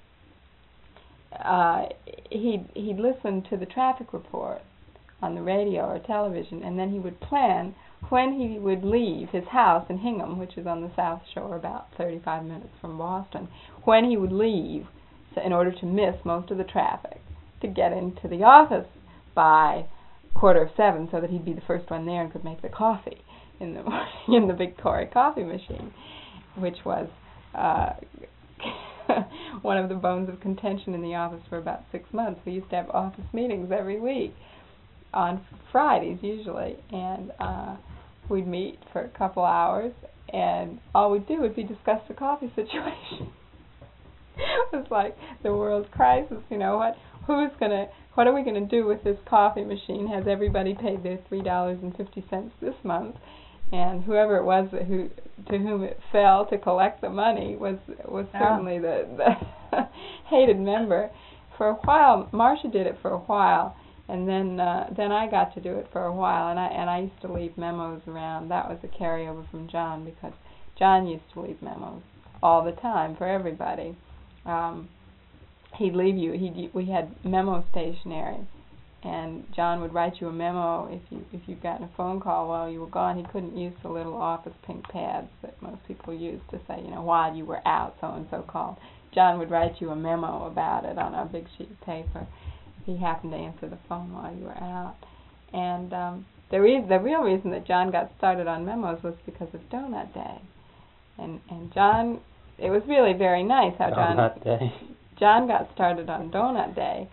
uh, he'd he'd listen to the traffic report on the radio or television, and then he would plan when he would leave his house in Hingham, which is on the South Shore, about thirty-five minutes from Boston, when he would leave, so in order to miss most of the traffic, to get into the office by quarter of seven, so that he'd be the first one there and could make the coffee in the morning in the big Tory coffee machine, which was uh, one of the bones of contention in the office for about six months. We used to have office meetings every week on Fridays usually, and uh, we'd meet for a couple hours, and all we'd do would be discuss the coffee situation. It was like the world's crisis, you know, what who's gonna, what are we gonna do with this coffee machine? Has everybody paid their three dollars and fifty cents this month? And whoever it was that who to whom it fell to collect the money was was certainly the, the hated member. For a while, Marcia did it for a while, and then uh, then I got to do it for a while, and I and I used to leave memos around. That was a carryover from John, because John used to leave memos all the time for everybody. Um, he'd leave you. He we had memo stationery, and John would write you a memo if you if you got a phone call while you were gone. He couldn't use the little office pink pads that most people use to say, you know, while you were out, so and so called. John would write you a memo about it on a big sheet of paper if he happened to answer the phone while you were out. And um, the re- the real reason that John got started on memos was because of Donut Day. And and John, it was really very nice how John Donut Day. John got started on Donut Day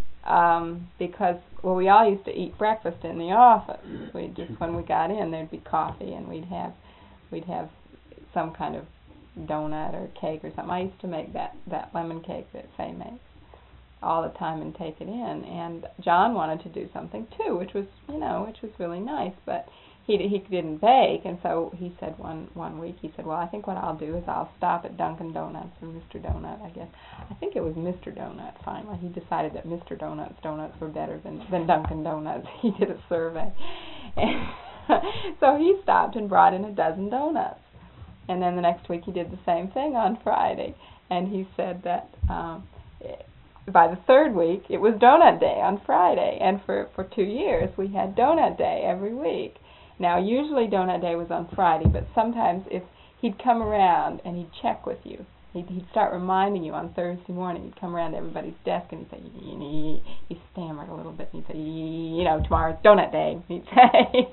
um, because well we all used to eat breakfast in the office. We just when we got in there'd be coffee and we'd have we'd have some kind of donut or cake or something. I used to make that, that lemon cake that Faye makes all the time and take it in. And John wanted to do something too, which was, you know, which was really nice. But he he didn't bake, and so he said one one week he said, well, I think what I'll do is I'll stop at Dunkin' Donuts or Mister Donut, I guess. I think it was Mister Donut. Finally, he decided that Mister Donut's donuts were better than than Dunkin' Donuts. He did a survey, and so he stopped and brought in a dozen donuts. And then the next week he did the same thing on Friday. And he said that um, by the third week it was Donut Day on Friday. And for, for two years we had Donut Day every week. Now usually Donut Day was on Friday, but sometimes if he'd come around and he'd check with you, he'd, he'd start reminding you on Thursday morning. He'd come around to everybody's desk and he'd say, he stammered a little bit, and he'd say, you know, tomorrow's Donut Day, he'd say.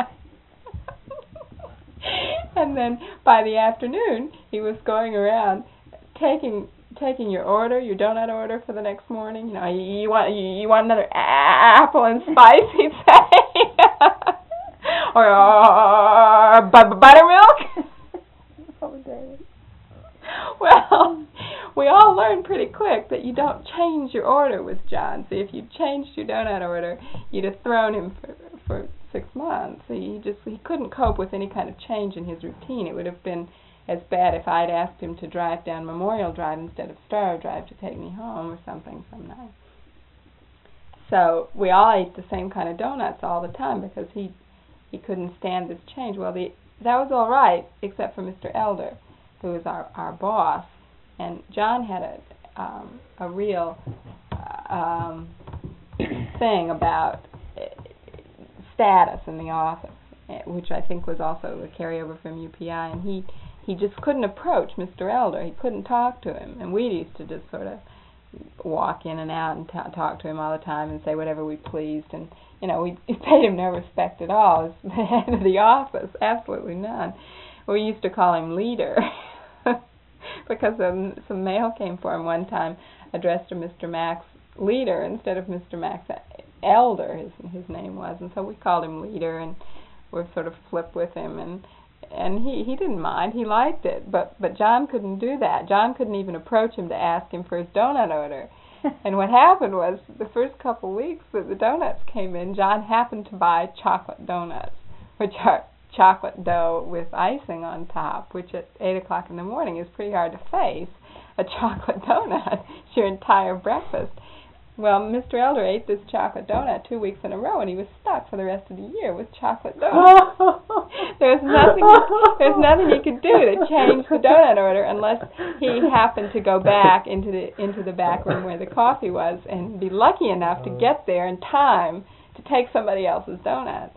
And then by the afternoon, he was going around taking taking your order, your donut order for the next morning. You know, you, you want you, you want another apple and spice, he'd say, or, or bu- buttermilk. Oh, David. Well, we all learned pretty quick that you don't change your order with John. See, if you changed your donut order, you'd have thrown him for for. six months. He just he couldn't cope with any kind of change in his routine. It would have been as bad if I'd asked him to drive down Memorial Drive instead of Star Drive to take me home or something some night. So we all ate the same kind of donuts all the time because he he couldn't stand this change. Well, the that was all right except for Mister Elder, who was our our boss, and John had a um, a real uh, um, thing about status in the office, which I think was also a carryover from U P I, and he he just couldn't approach Mister Elder. He couldn't talk to him, and we used to just sort of walk in and out and t- talk to him all the time and say whatever we pleased, and you know we paid him no respect at all as the head of the office, absolutely none. We used to call him Leader because um, some mail came for him one time addressed to Mister Max Leader instead of Mister Max Elder, his his name was, and so we called him Leader, and we sort of flipped with him, and and he he didn't mind, he liked it, but but John couldn't do that. John couldn't even approach him to ask him for his donut order. And what happened was the first couple weeks that the donuts came in, John happened to buy chocolate donuts, which are chocolate dough with icing on top, which at eight o'clock in the morning is pretty hard to face. A chocolate donut, it's your entire breakfast. Well, Mister Elder ate this chocolate donut two weeks in a row, and he was stuck for the rest of the year with chocolate donuts. There's nothing, there's nothing he could do to change the donut order unless he happened to go back into the into the back room where the coffee was and be lucky enough to get there in time to take somebody else's donut.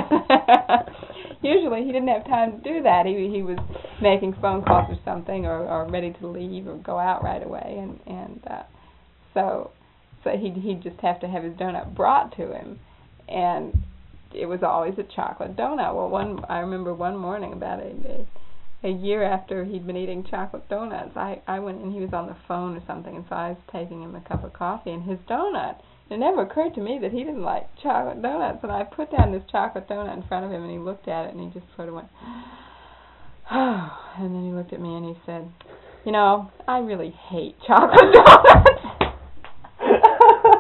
Usually, he didn't have time to do that. He he was making phone calls or something, or, or ready to leave or go out right away, and and uh, so. So he'd, he'd just have to have his donut brought to him, and it was always a chocolate donut. Well, one I remember one morning about a, a, a year after he'd been eating chocolate donuts, I, I went and he was on the phone or something, and so I was taking him a cup of coffee, and his donut, it never occurred to me that he didn't like chocolate donuts, and I put down this chocolate donut in front of him, and he looked at it, and he just sort of went, oh, and then he looked at me and he said, you know, I really hate chocolate donuts.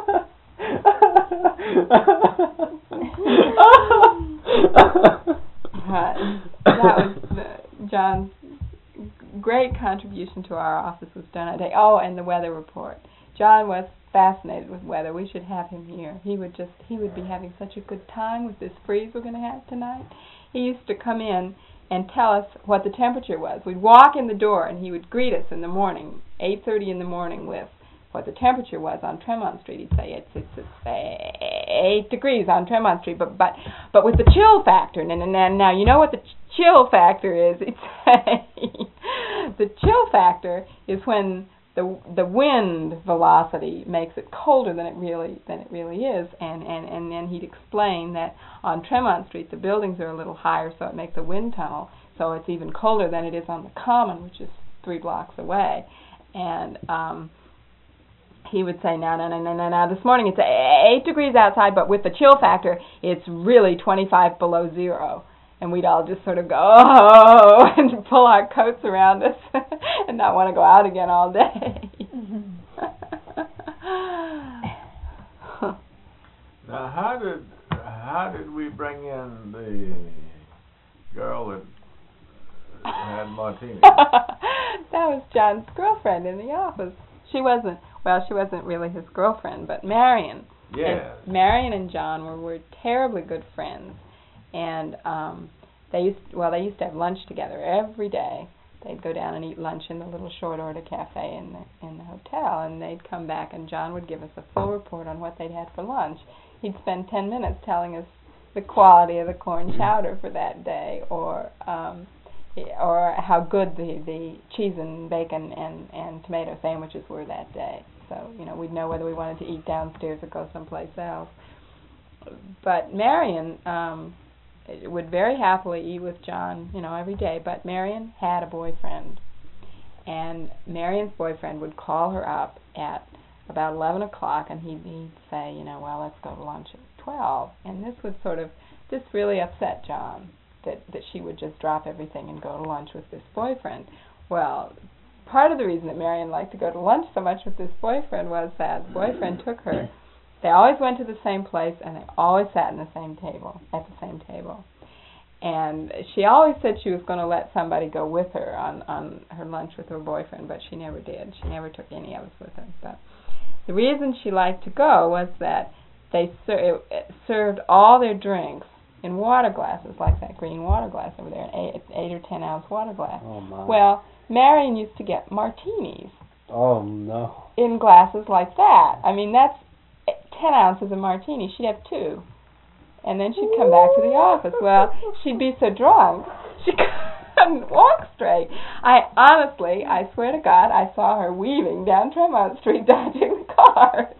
that was the, John's great contribution to our office was done that day. Oh, and the weather report. John was fascinated with weather. We should have him here. He would just, he would be having such a good time with this freeze we're going to have tonight. He used to come in and tell us what the temperature was. We'd walk in the door and he would greet us in the morning, eight thirty in the morning, with what the temperature was on Tremont Street. He'd say it's it's, it's eight degrees on Tremont Street, but but but with the chill factor. And then now, now you know what the ch- chill factor is. He'd say the chill factor is when the the wind velocity makes it colder than it really than it really is. And and and then he'd explain that on Tremont Street the buildings are a little higher, so it makes a wind tunnel, so it's even colder than it is on the Common, which is three blocks away. And um he would say, no, no, no, no, no, no, this morning it's eight degrees outside, but with the chill factor, it's really twenty-five below zero. And we'd all just sort of go, oh, and pull our coats around us and not want to go out again all day. Now, how did how did we bring in the girl that had martinis? That was John's girlfriend in the office. She wasn't, well, she wasn't really his girlfriend, but Marion. Yes. And Marion and John were, were terribly good friends. And um, they used, well, they used to have lunch together every day. They'd go down and eat lunch in the little short order cafe in the in the hotel, and they'd come back, and John would give us a full report on what they'd had for lunch. He'd spend ten minutes telling us the quality of the corn chowder for that day, or um, or how good the, the cheese and bacon and, and tomato sandwiches were that day. So, you know, we'd know whether we wanted to eat downstairs or go someplace else. But Marion um, would very happily eat with John, you know, every day. But Marion had a boyfriend. And Marion's boyfriend would call her up at about eleven o'clock, and he'd, he'd say, you know, well, let's go to lunch at twelve. And this would sort of, this really upset John, that, that she would just drop everything and go to lunch with this boyfriend. Well, part of the reason that Marion liked to go to lunch so much with this boyfriend was that the boyfriend took her. They always went to the same place, and they always sat in the same table, at the same table. And she always said she was going to let somebody go with her on, on her lunch with her boyfriend, but she never did. She never took any of us with her. But the reason she liked to go was that they ser- served all their drinks in water glasses, like that green water glass over there, an eight, eight or ten ounce water glass. Oh, my. Well, Marion used to get martinis. Oh, no. In glasses like that. I mean, that's ten ounces of martini. She'd have two. And then she'd come back to the office. Well, she'd be so drunk, she couldn't walk straight. I honestly, I swear to God, I saw her weaving down Tremont Street, dodging the cars.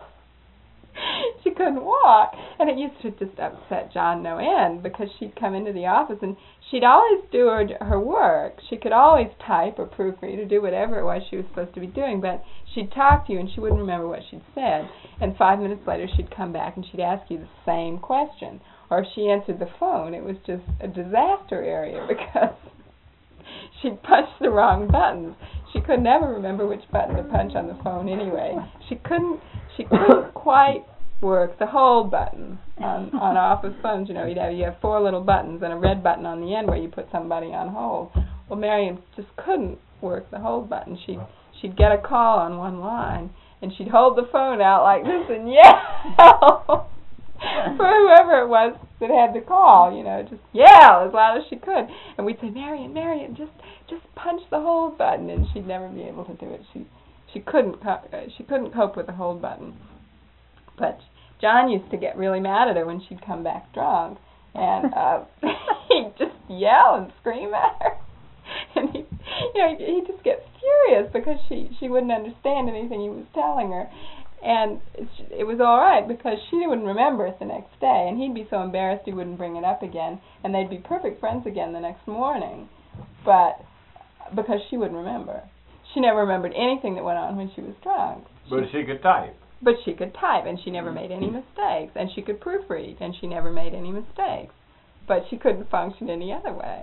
She couldn't walk, and it used to just upset John no end, because she'd come into the office and she'd always do her, her work. She could always type or proofread or do whatever it was she was supposed to be doing, but she'd talk to you and she wouldn't remember what she'd said, and five minutes later she'd come back and she'd ask you the same question. Or if she answered the phone, it was just a disaster area, because she'd punch the wrong buttons. She could never remember which button to punch on the phone anyway. She couldn't she couldn't quite work the hold button on, on office phones. You know, you'd have you have four little buttons and a red button on the end where you put somebody on hold. Well, Marion just couldn't work the hold button. She'd she'd get a call on one line and she'd hold the phone out like this and yell for whoever it was that had the call, you know, just yell as loud as she could. And we'd say, Marion, Marion, just just punch the hold button, and she'd never be able to do it. She she couldn't co- she couldn't cope with the hold button. But John used to get really mad at her when she'd come back drunk, and uh, he'd just yell and scream at her. And he, you know, he'd just get furious because she she wouldn't understand anything he was telling her. And it was all right because she wouldn't remember it the next day, and he'd be so embarrassed he wouldn't bring it up again, and they'd be perfect friends again the next morning. But because she wouldn't remember, she never remembered anything that went on when she was drunk. But she could type. But she could type, and she never made any mistakes, and she could proofread, and she never made any mistakes. But she couldn't function any other way.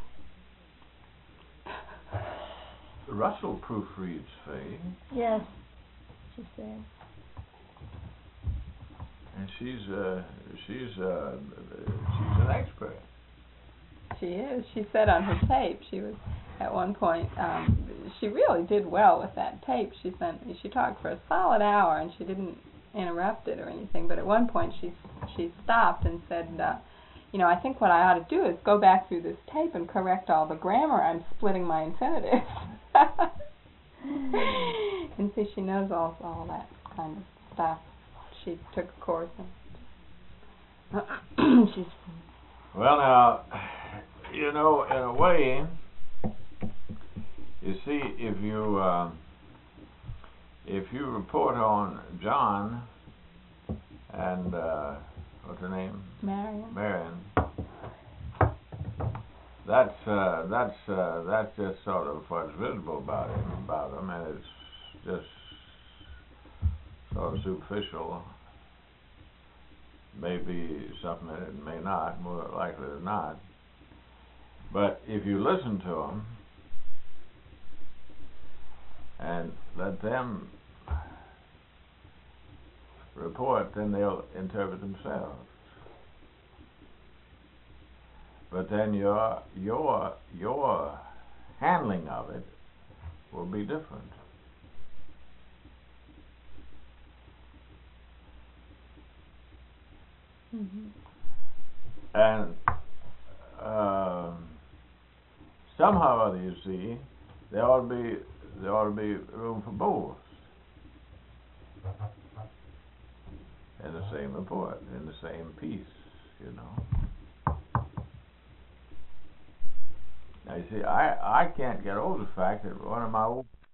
Russell proofreads, Faye. Yes, she said. And she's uh, she's uh, she's an expert. She is. She said on her tape, she was at one point, um, she really did well with that tape. She sent me. She talked for a solid hour, and she didn't interrupt it or anything. But at one point, she she stopped and said, uh, you know, I think what I ought to do is go back through this tape and correct all the grammar. I'm splitting my infinitives. And see, she knows all all that kind of stuff. She took a course and she's. Well, now, you know, in a way, you see, if you uh, if you report on John and uh, what's her name? Marion. Marion. That's uh, that's uh, that's just sort of what's visible about him, about him, and it's just sort of superficial. Maybe something that it may not, more likely than not. But if you listen to them and let them report, then they'll interpret themselves. But then your your your handling of it will be different. Mm-hmm. And uh, somehow or other, you see, there ought to be there ought to be room for both in the same report, in the same piece, you know. Now you see, I I can't get over the fact that one of my old